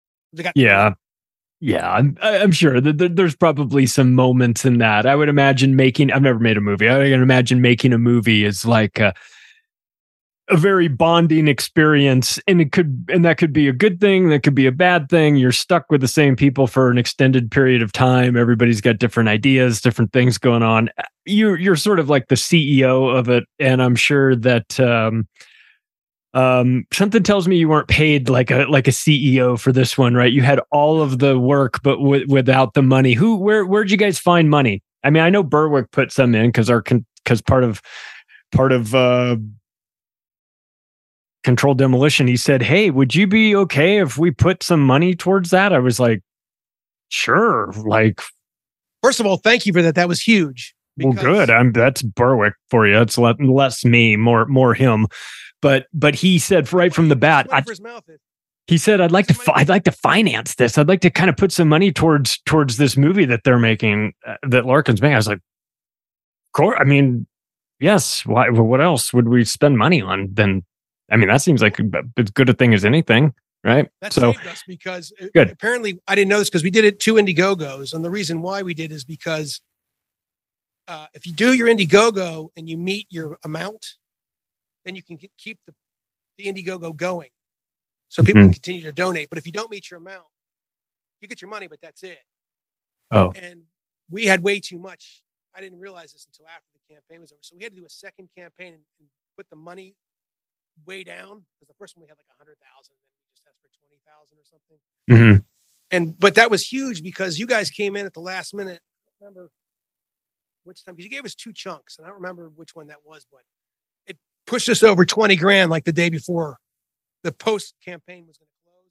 Yeah, I'm sure that there's probably some moments in that. I would imagine I've never made a movie. I can imagine making a movie is like a very bonding experience, and that could be a good thing. That could be a bad thing. You're stuck with the same people for an extended period of time. Everybody's got different ideas, different things going on. You're sort of like the CEO of it. And I'm sure that, something tells me you weren't paid like a CEO for this one, right? You had all of the work, but without the money. Where'd you guys find money? I mean, I know Berwick put some in because part of Controlled Demolition, he said, "Hey, would you be okay if we put some money towards that?" I was like, "Sure." Like, first of all, thank you for that. That was huge. Well, good. That's Berwick for you. It's less me, more him. But he said right from the bat, he said, I'd like to finance this. I'd like to kind of put some money towards this movie that they're making, that Larkin's making. I was like, I mean, yes. Why? What else would we spend money on? Then, I mean, that seems like as good a thing as anything, right? That saved us because apparently I didn't know this because we did it 2 Indiegogos, and the reason why we did is because if you do your Indiegogo and you meet your amount, then you can keep the Indiegogo going. So people can continue to donate. But if you don't meet your amount, you get your money, but that's it. Oh. And we had way too much. I didn't realize this until after the campaign was over. So we had to do a second campaign and put the money way down. Because the first one we had like 100,000, then we just asked for 20,000 or something. But that was huge because you guys came in at the last minute. I don't remember which time, because you gave us 2 chunks, and I don't remember which one that was, but it pushed us over 20 grand like the day before the post campaign was going to close.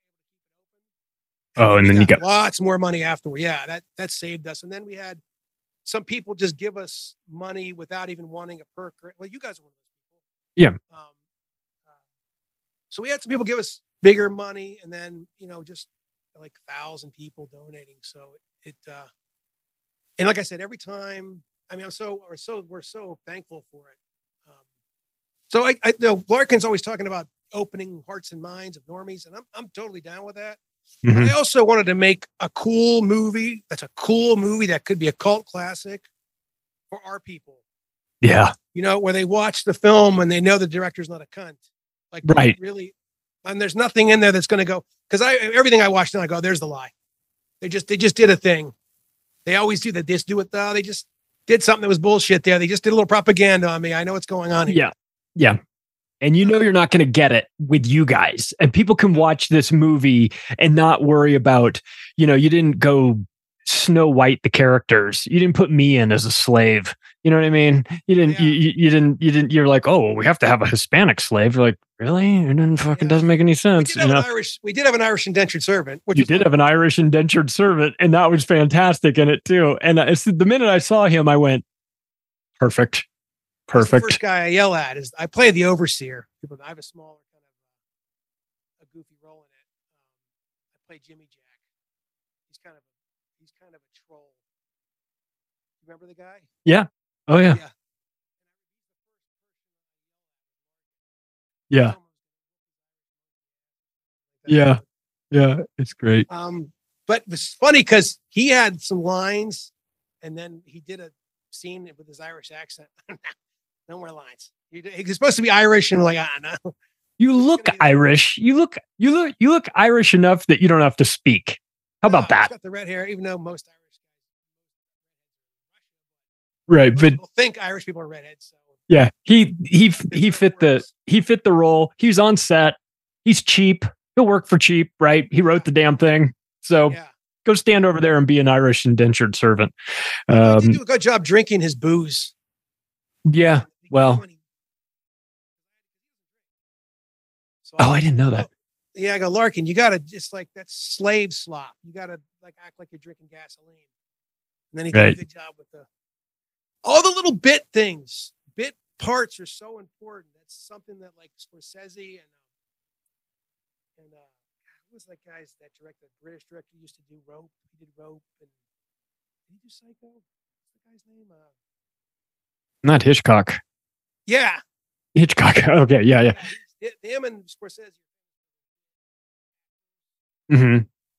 Oh, and then you got lots more money afterward. Yeah, that saved us. And then we had some people just give us money without even wanting a perk. Well, you guys are one of those people. Yeah. So we had some people give us bigger money, and then just like 1,000 people donating. So and like I said, every time, I mean, we're so thankful for it. So I know Larkin's always talking about opening hearts and minds of normies, and I'm totally down with that. Mm-hmm. I also wanted to make a cool movie. That's a cool movie that could be a cult classic for our people. Yeah. Where they watch the film and they know the director's not a cunt. Like, right. Really. And there's nothing in there that's going to go, because everything I watched and I go, there's the lie. They just did a thing. They always do that. They just do it. They just did something that was bullshit there. They just did a little propaganda on me. I know what's going on here. Yeah. Yeah. And you're not going to get it with you guys. And people can watch this movie and not worry about, you didn't go Snow White the characters. You didn't put me in as a slave. You know what I mean? You didn't, you didn't, you're like, oh, we have to have a Hispanic slave. You're like, really? It doesn't make any sense. We did have an Irish indentured servant. You did have an Irish indentured servant, and that was fantastic in it too. And the minute I saw him, I went, perfect. The first guy I yell at is I play the overseer. I have a smaller played Jimmy Jack. He's kind of a troll. Remember the guy? Yeah. Oh yeah. Yeah. Yeah. Yeah. It's great. But it's funny because he had some lines, and then he did a scene with his Irish accent. No more lines. He's supposed to be Irish, and we're like, no. You look Irish. You look Irish enough that you don't have to speak. How about that? He's got the red hair, even though most Irish guys, right? But people think Irish people are redheads. So. Yeah, he fit the role. He's on set. He's cheap. He'll work for cheap, right? He wrote the damn thing. So go stand over there and be an Irish indentured servant. He did do a good job drinking his booze. Yeah. Well. Oh, I didn't know that. Yeah, I go, Larkin, you gotta just like that's slave slop. You gotta like act like you're drinking gasoline. And then he did a good job with all the little bit things. Bit parts are so important. That's something that like Scorsese and who was that guy's that director, British director used to do Rope. He did Rope, and did he do Psycho? What's the guy's name? Not Hitchcock. Yeah. Hitchcock. Okay. Yeah. Him and Scorsese. Mm-hmm.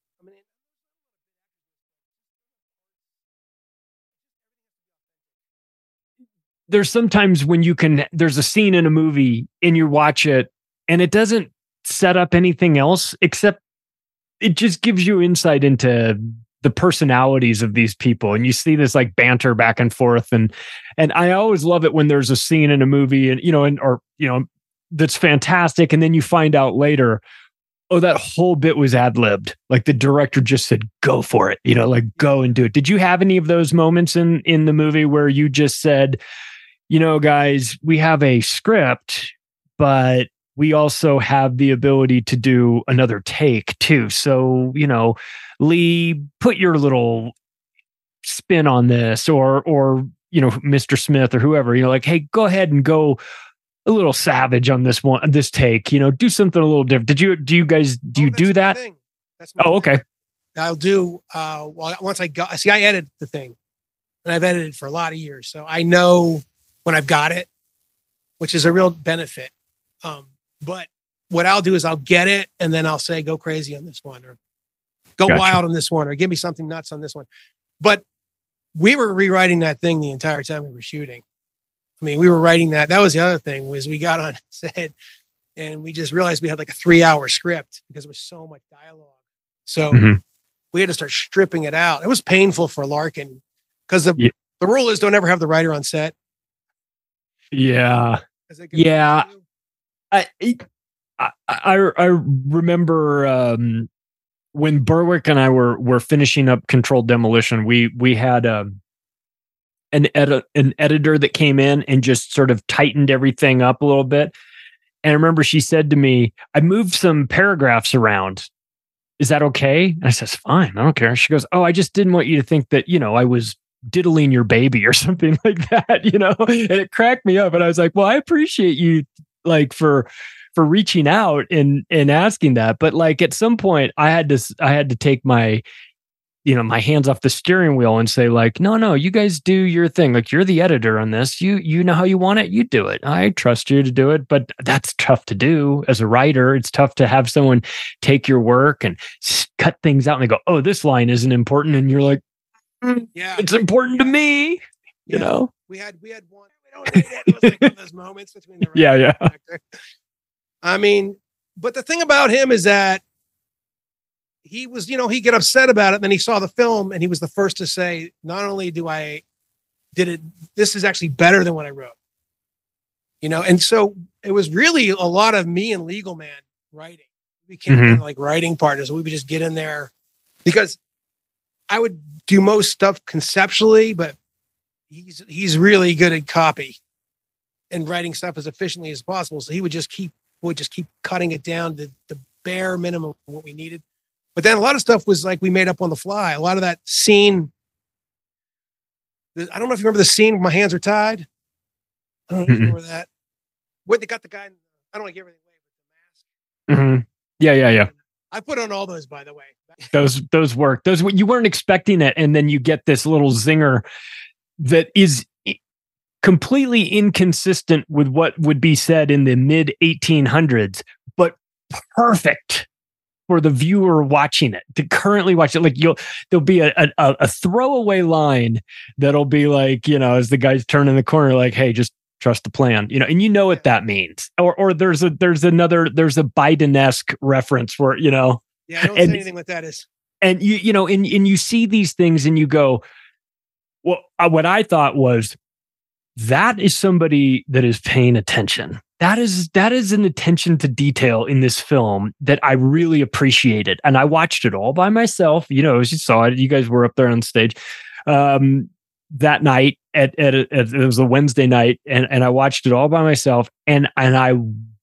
There's sometimes when there's a scene in a movie and you watch it and it doesn't set up anything else except it just gives you insight into the personalities of these people, and you see this like banter back and forth, and I always love it when there's a scene in a movie and that's fantastic, and then you find out later, oh, that whole bit was ad-libbed. Like the director just said, go for it, like go and do it. Did you have any of those moments in the movie where you just said, guys, we have a script, but we also have the ability to do another take too. So, Lee, put your little spin on this, or Mr. Smith or whoever, like, hey, go ahead and go a little savage on this one, this take, do something a little different. Do you do that? That's my thing. Okay. I'll do, once I edit the thing, and I've edited for a lot of years. So I know when I've got it, which is a real benefit. But what I'll do is I'll get it, and then I'll say, go crazy on this one, or go wild on this one, or give me something nuts on this one. But we were rewriting that thing the entire time we were shooting. I mean, we were writing that. That was the other thing, was we got on set and we just realized we had like a 3-hour script because there was so much dialogue. So we had to start stripping it out. It was painful for Larkin because the rule is don't ever have the writer on set. Yeah. Yeah. I remember when Berwick and I were finishing up Controlled Demolition, we had an editor that came in and just sort of tightened everything up a little bit. And I remember she said to me, I moved some paragraphs around. Is that okay? And I says, fine, I don't care. She goes, oh, I just didn't want you to think that, I was diddling your baby or something like that, and it cracked me up. And I was like, well, I appreciate you like for reaching out and asking that. But like at some point I had to take my hands off the steering wheel and say like, no, you guys do your thing. Like you're the editor on this. You know how you want it. You do it. I trust you to do it. But that's tough to do as a writer. It's tough to have someone take your work and cut things out and they go, oh, this line isn't important. And you're like, yeah, it's important to me. We had one. We don't need it. It was like one of those moments between the writer and the actor. I mean, but the thing about him is that he was, he get upset about it. And then he saw the film and he was the first to say, not only this is actually better than what I wrote, And so it was really a lot of me and Legal Man writing. We became like writing partners. We would just get in there because I would do most stuff conceptually, but he's really good at copy and writing stuff as efficiently as possible. So he would just keep cutting it down to the bare minimum of what we needed. But then a lot of stuff was like we made up on the fly. A lot of that scene, I don't know if you remember the scene where my hands are tied. I don't know if you remember that. Where they got the guy, I don't want to give everything away, but the mask. Yeah. I put on all those, by the way. Those work. Those, you weren't expecting it, and then you get this little zinger that is completely inconsistent with what would be said in the mid 1800s, but perfect for the viewer watching it, to currently watch it. Like there'll be a throwaway line that'll be like, as the guy's turning the corner, like, hey, just trust the plan, and you know what that means. Or there's a Biden-esque reference where, Yeah, I don't say anything what that is. And you see these things and you go, well, what I thought was, that is somebody that is paying attention. That is an attention to detail in this film that I really appreciated. And I watched it all by myself. As you saw it, you guys were up there on stage that night it was a Wednesday night, and I watched it all by myself. And I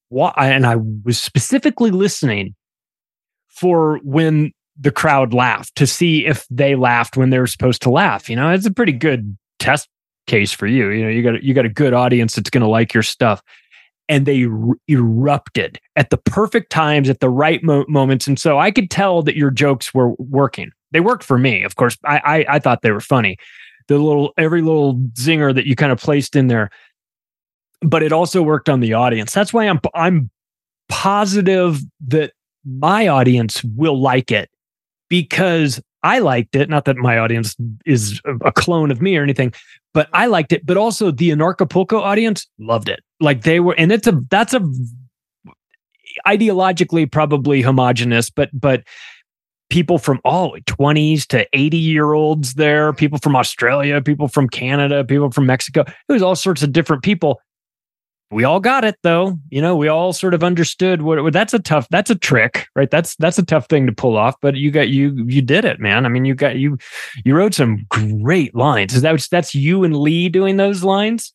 was specifically listening for when the crowd laughed, to see if they laughed when they were supposed to laugh. It's a pretty good test case for you. You got a good audience that's going to like your stuff. And they erupted at the perfect times, at the right moments. And so I could tell that your jokes were working. They worked for me. Of course, I thought they were funny. Every little zinger that you kind of placed in there, but it also worked on the audience. That's why I'm positive that my audience will like it, because I liked it. Not that my audience is a clone of me or anything, but I liked it. But also the Anarchapulco audience loved it. Like they were, and that's a ideologically probably homogenous, but people from all 20s to 80-year-olds there, people from Australia, people from Canada, people from Mexico. It was all sorts of different people. We all got it though. We all sort of understood that's a trick, right? That's a tough thing to pull off, but you did it, man. I mean, you wrote some great lines. That's you and Lee doing those lines?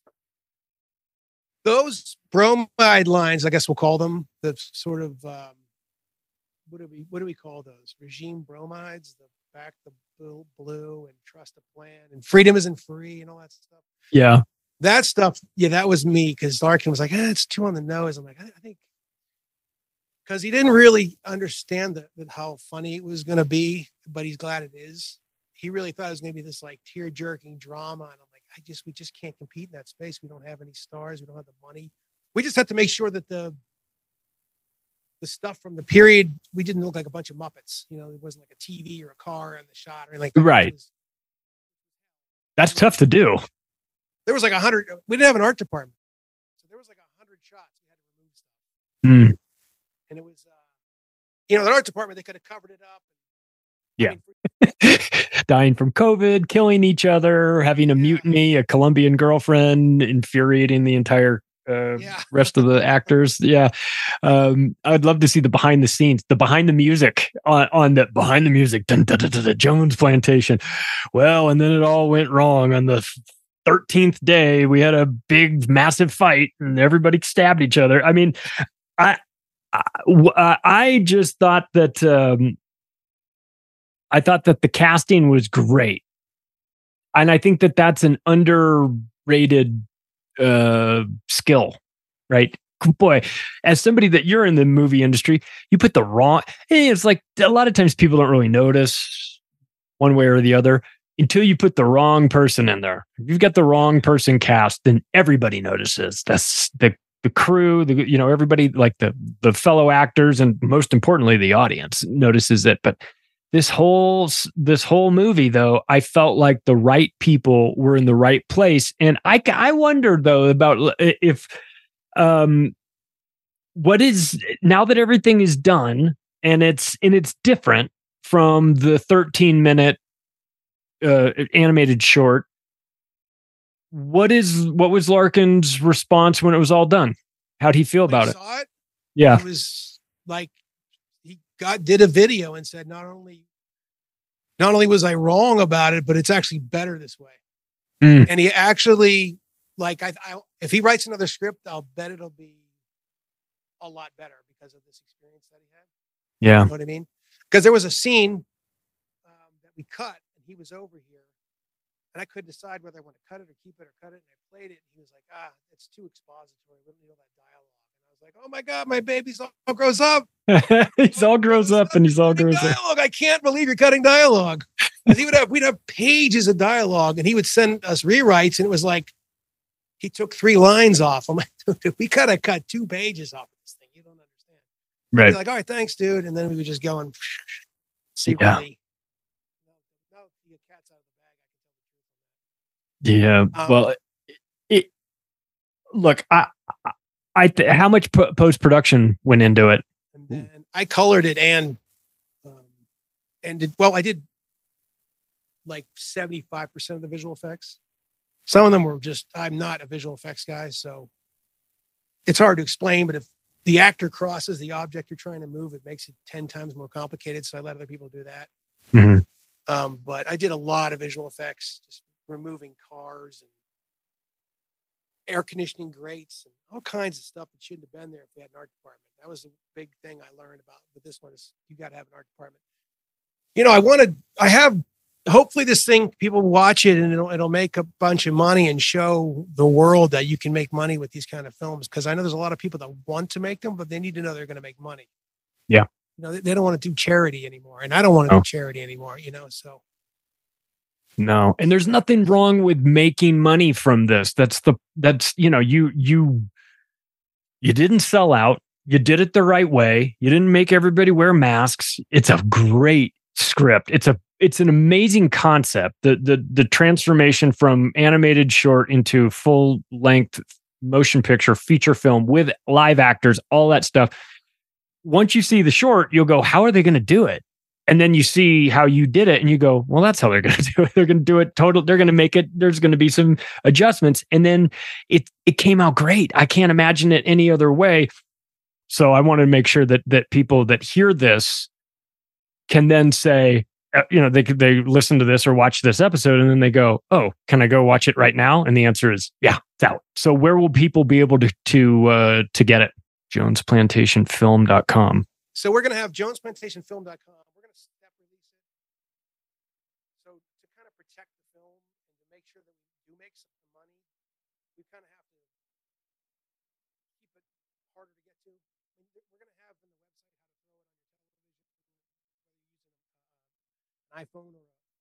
Those bromide lines, I guess we'll call them, the sort of, what do we call those? Regime bromides, the blue and trust the plan and freedom isn't free and all that stuff. Yeah. That stuff, that was me, because Larkin was like, it's too on the nose. I'm like, I think, because he didn't really understand that how funny it was going to be, but he's glad it is. He really thought it was going to be this like tear-jerking drama, and I'm like, we just can't compete in that space. We don't have any stars. We don't have the money. We just have to make sure that the stuff from the period, we didn't look like a bunch of Muppets. It wasn't like a TV or a car in the shot or anything like that. Right. That's tough to do. There was like 100. We didn't have an art department, so there was like 100 shots. We had to remove stuff, and it was, the art department, they could have covered it up. Yeah, dying from COVID, killing each other, having a mutiny, a Colombian girlfriend, infuriating the entire rest of the actors. Yeah, I'd love to see the behind the scenes, the behind the music on the behind the music. Dun, dun, dun, dun, dun, Jones Plantation. Well, and then it all went wrong on the 13th day. We had a big, massive fight, and everybody stabbed each other. I mean, I just thought that the casting was great, and I think that that's an underrated skill, right? Boy, as somebody that you're in the movie industry, you put the wrong. It's like a lot of times people don't really notice one way or the other until you put the wrong person in there. If you've got the wrong person cast, then everybody notices. That's the crew, everybody, like the fellow actors, and most importantly, the audience notices it. But this whole movie, though, I felt like the right people were in the right place. And I wondered, though, about if what is, now that everything is done and it's different from the 13-minute animated short, what was Larkin's response when it was all done? How'd he feel about it? Saw it? Yeah, it was like he did a video and said, not only was I wrong about it, but it's actually better this way. And he actually, like, if he writes another script, I'll bet it'll be a lot better because of this experience that he had. Yeah, you know what I mean? Because there was a scene that we cut, and he was over here, and I couldn't decide whether I want to cut it or keep it or cut it. And I played it, and he was like, it's too expository. We don't need all that dialogue. And I was like, oh my God, my baby's all grows up. He's all grows up and he's all grows up. Dialogue. I can't believe you're cutting dialogue. We'd have pages of dialogue, and he would send us rewrites, and it was like he took 3 lines off. I'm like, dude, we gotta cut 2 pages off of this thing. You don't understand. Right. He's like, all right, thanks, dude. And then we would just go and see what he. Yeah. Well, look, how much post production went into it? And then I colored it and I did like 75% of the visual effects. Some of them were just, I'm not a visual effects guy, so it's hard to explain, but if the actor crosses the object you're trying to move, it makes it 10 times more complicated. So I let other people do that. Mm-hmm. But I did a lot of visual effects, just removing cars and air conditioning grates and all kinds of stuff that shouldn't have been there if we had an art department. That was a big thing I learned about with this one is you got to have an art department. Hopefully this thing, people watch it and it'll make a bunch of money and show the world that you can make money with these kind of films. Cause I know there's a lot of people that want to make them, but they need to know they're going to make money. Yeah. They don't want to do charity anymore. And I don't want to do charity anymore, so. No. And there's nothing wrong with making money from this. You didn't sell out. You did it the right way. You didn't make everybody wear masks. It's a great script. It's an amazing concept. The transformation from animated short into full length motion picture feature film with live actors, all that stuff. Once you see the short, you'll go, how are they going to do it? And then you see how you did it and you go, well, that's how they're going to do it. They're going to do it total. They're going to make it. There's going to be some adjustments. And then it came out great. I can't imagine it any other way. So I want to make sure that people that hear this can then say, they listen to this or watch this episode and then they go, oh, can I go watch it right now? And the answer is, yeah, it's out. So where will people be able to get it? JonesPlantationFilm.com. So we're going to have JonesPlantationFilm.com. We're going to step release it. So to kind of protect the film and to make sure that we do make some money, we kind of have to keep it harder to get to. We're going to have on the website how to throw it on your television, whether you're using an iPhone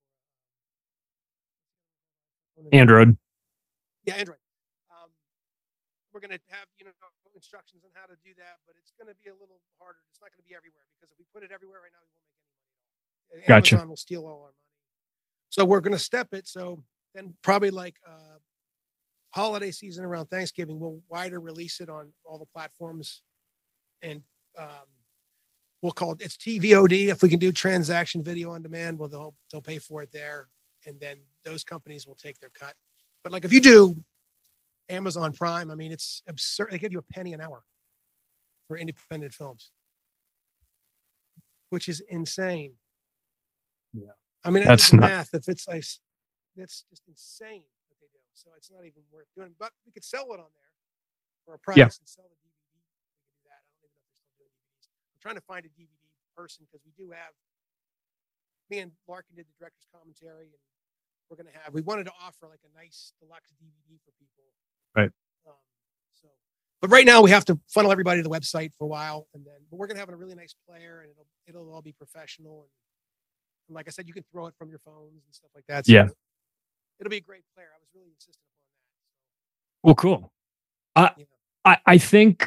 or Android. Yeah, Android. We're going to have instructions on how to do that, but it's going to be a little harder. It's not going to be everywhere because if we put it everywhere right now, we won't make any money at all. Gotcha. Amazon will steal all our money. So we're going to step it. So then probably like holiday season around Thanksgiving, we'll wider release it on all the platforms, and we'll call it's TVOD. If we can do transaction video on demand, well, they'll pay for it there, and then those companies will take their cut. But like if you do Amazon Prime, I mean, it's absurd. They give you $0.01 an hour for independent films, which is insane. Yeah. I mean, that's the math. If it's like, that's just insane what they do. So it's not even worth doing, but we could sell it on there for a price and sell the DVD. We could do that. I don't even know if they're still doing DVDs. I'm trying to find a DVD person because we have, me and Larkin did the director's commentary, and we wanted to offer like a nice deluxe DVD for people. Right. But right now we have to funnel everybody to the website for a while, but we're going to have a really nice player, and it'll all be professional. And like I said, you can throw it from your phones and stuff like that. So it'll be a great player. I was really insistent upon that. Well, cool. I think,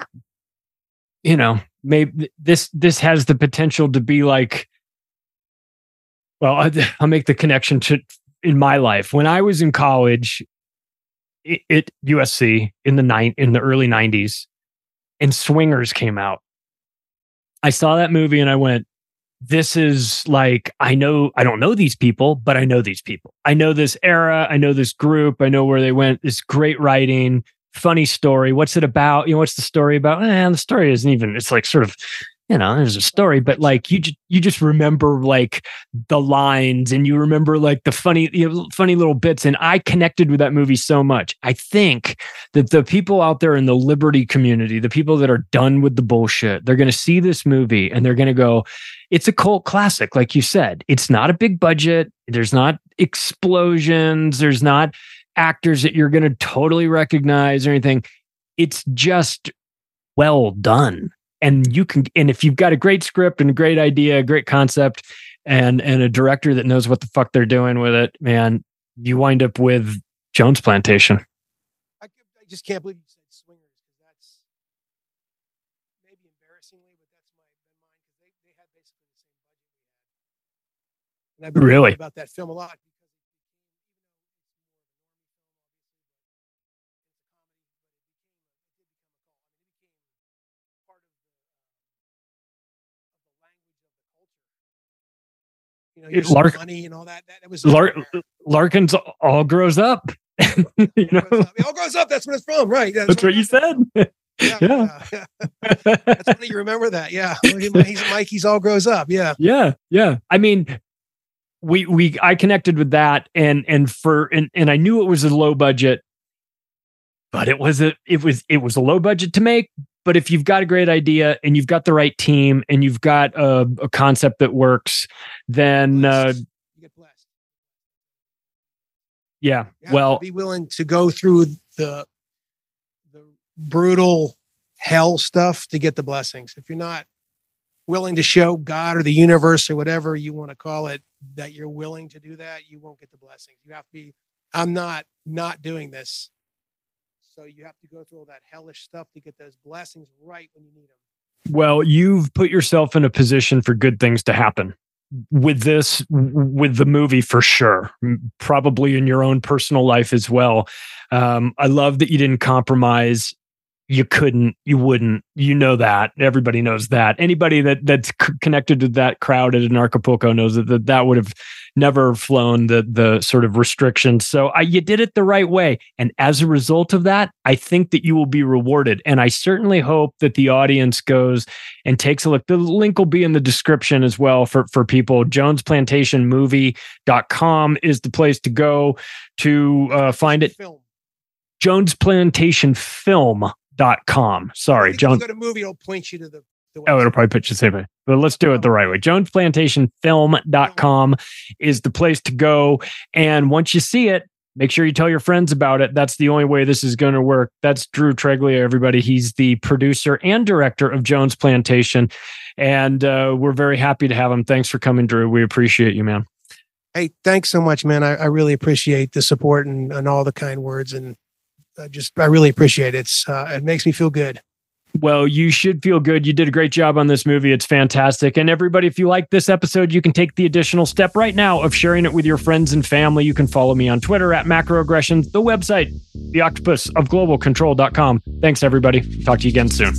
maybe this has the potential to be like, well, I'll make the connection in my life. When I was in college at USC in the early 90s, and Swingers came out, I saw that movie and I went, this is like, I don't know these people, but I know these people. I know this era. I know this group. I know where they went. It's great writing, funny story. What's it about? What's the story about? The story isn't even, it's like sort of, there's a story, but like you just remember like the lines, and you remember like the funny little bits. And I connected with that movie so much. I think that the people out there in the liberty community, the people that are done with the bullshit, they're going to see this movie and they're going to go, it's a cult classic. Like you said, it's not a big budget. There's not explosions. There's not actors that you're going to totally recognize or anything. It's just well done. And if you've got a great script and a great idea, a great concept, and a director that knows what the fuck they're doing with it, man, you wind up with Jones Plantation. I just can't believe you said Swingers, because that's maybe embarrassingly, but that's been mine, because they had basically the same budget we had. And I've been really about that film a lot. Money and all that. That was Larkin's all grows up. It all grows up. That's what it's from, right? That's what you said. Yeah. That's funny you remember that. Yeah. Mikey's all grows up. Yeah. Yeah. I mean, I connected with that and I knew it was a low budget, but it was a low budget to make. But if you've got a great idea and you've got the right team and you've got a concept that works, then you get blessed. Yeah. Be willing to go through the brutal hell stuff to get the blessings. If you're not willing to show God or the universe or whatever you want to call it that you're willing to do that, you won't get the blessings. You have to be, I'm not doing this. So you have to go through all that hellish stuff to get those blessings right when you need them. Well, you've put yourself in a position for good things to happen with the movie, for sure. Probably in your own personal life as well. I love that you didn't compromise. You couldn't, you wouldn't, that. Everybody knows that. Anybody that's connected to that crowd at Anarchapulco knows that would have never flown the sort of restrictions. So you did it the right way. And as a result of that, I think that you will be rewarded. And I certainly hope that the audience goes and takes a look. The link will be in the description as well for people. JonesPlantationMovie.com is the place to go to find it. JonesPlantationFilm.com. Sorry, John. If you go to movie, it'll point you to the website. It'll probably put you the same way. But let's do it the right way. JonesPlantationFilm.com is the place to go. And once you see it, make sure you tell your friends about it. That's the only way this is going to work. That's Drew Treglia, everybody. He's the producer and director of Jones Plantation. And we're very happy to have him. Thanks for coming, Drew. We appreciate you, man. Hey, thanks so much, man. I really appreciate the support and all the kind words. And I really appreciate it. It makes me feel good. Well, you should feel good. You did a great job on this movie. It's fantastic. And everybody, if you like this episode, you can take the additional step right now of sharing it with your friends and family. You can follow me on Twitter at Macroaggressions, the website, theoctopusofglobalcontrol.com. Thanks, everybody. Talk to you again soon.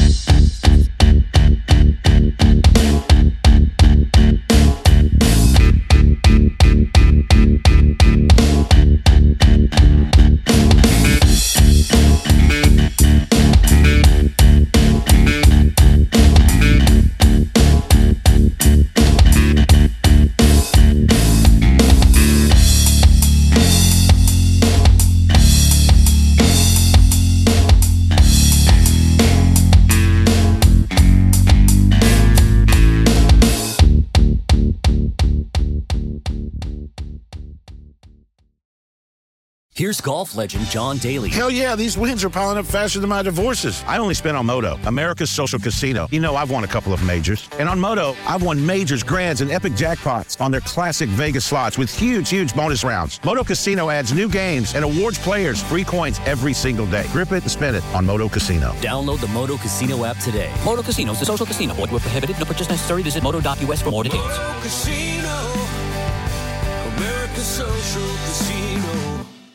Here's golf legend John Daly. Hell yeah, these wins are piling up faster than my divorces. I only spent on Moto, America's social casino. I've won a couple of majors. And on Moto, I've won majors, grands, and epic jackpots on their classic Vegas slots with huge bonus rounds. Moto Casino adds new games and awards players free coins every single day. Grip it and spin it on Moto Casino. Download the Moto Casino app today. Moto Casino is a social casino. Void where prohibited. No purchase necessary. Visit moto.us for more details. Moto Casino, America's social casino.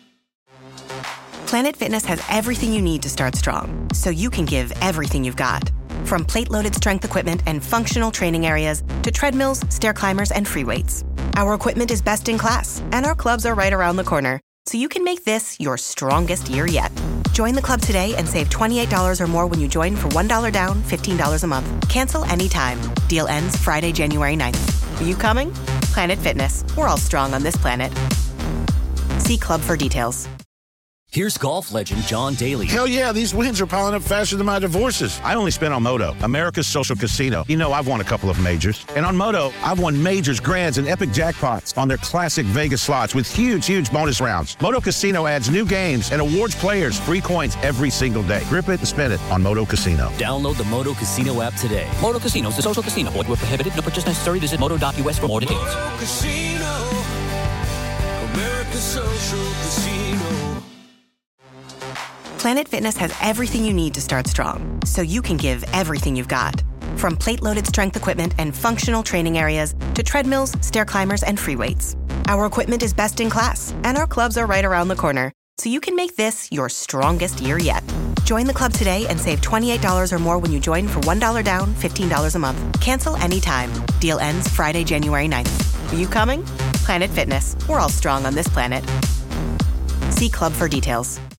Planet Fitness has everything you need to start strong, so you can give everything you've got. From plate-loaded strength equipment and functional training areas to treadmills, stair climbers, and free weights. Our equipment is best in class, and our clubs are right around the corner, so you can make this your strongest year yet. Join the club today and save $28 or more when you join for $1 down, $15 a month. Cancel anytime. Deal ends Friday, January 9th. Are you coming? Planet Fitness. We're all strong on this planet. See club for details. Here's golf legend John Daly. Hell yeah, these wins are piling up faster than my divorces. I only spent on Moto, America's social casino. You know I've won a couple of majors. And on Moto, I've won majors, grands, and epic jackpots on their classic Vegas slots with huge bonus rounds. Moto Casino adds new games and awards players free coins every single day. Grip it and spin it on Moto Casino. Download the Moto Casino app today. Moto Casino is a social casino. Void where prohibited. No purchase necessary. Visit moto.us for more details. Moto Casino, America's social casino. Planet Fitness has everything you need to start strong, so you can give everything you've got. From plate-loaded strength equipment and functional training areas to treadmills, stair climbers, and free weights. Our equipment is best in class, and our clubs are right around the corner, so you can make this your strongest year yet. Join the club today and save $28 or more when you join for $1 down, $15 a month. Cancel anytime. Deal ends Friday, January 9th. Are you coming? Planet Fitness. We're all strong on this planet. See club for details.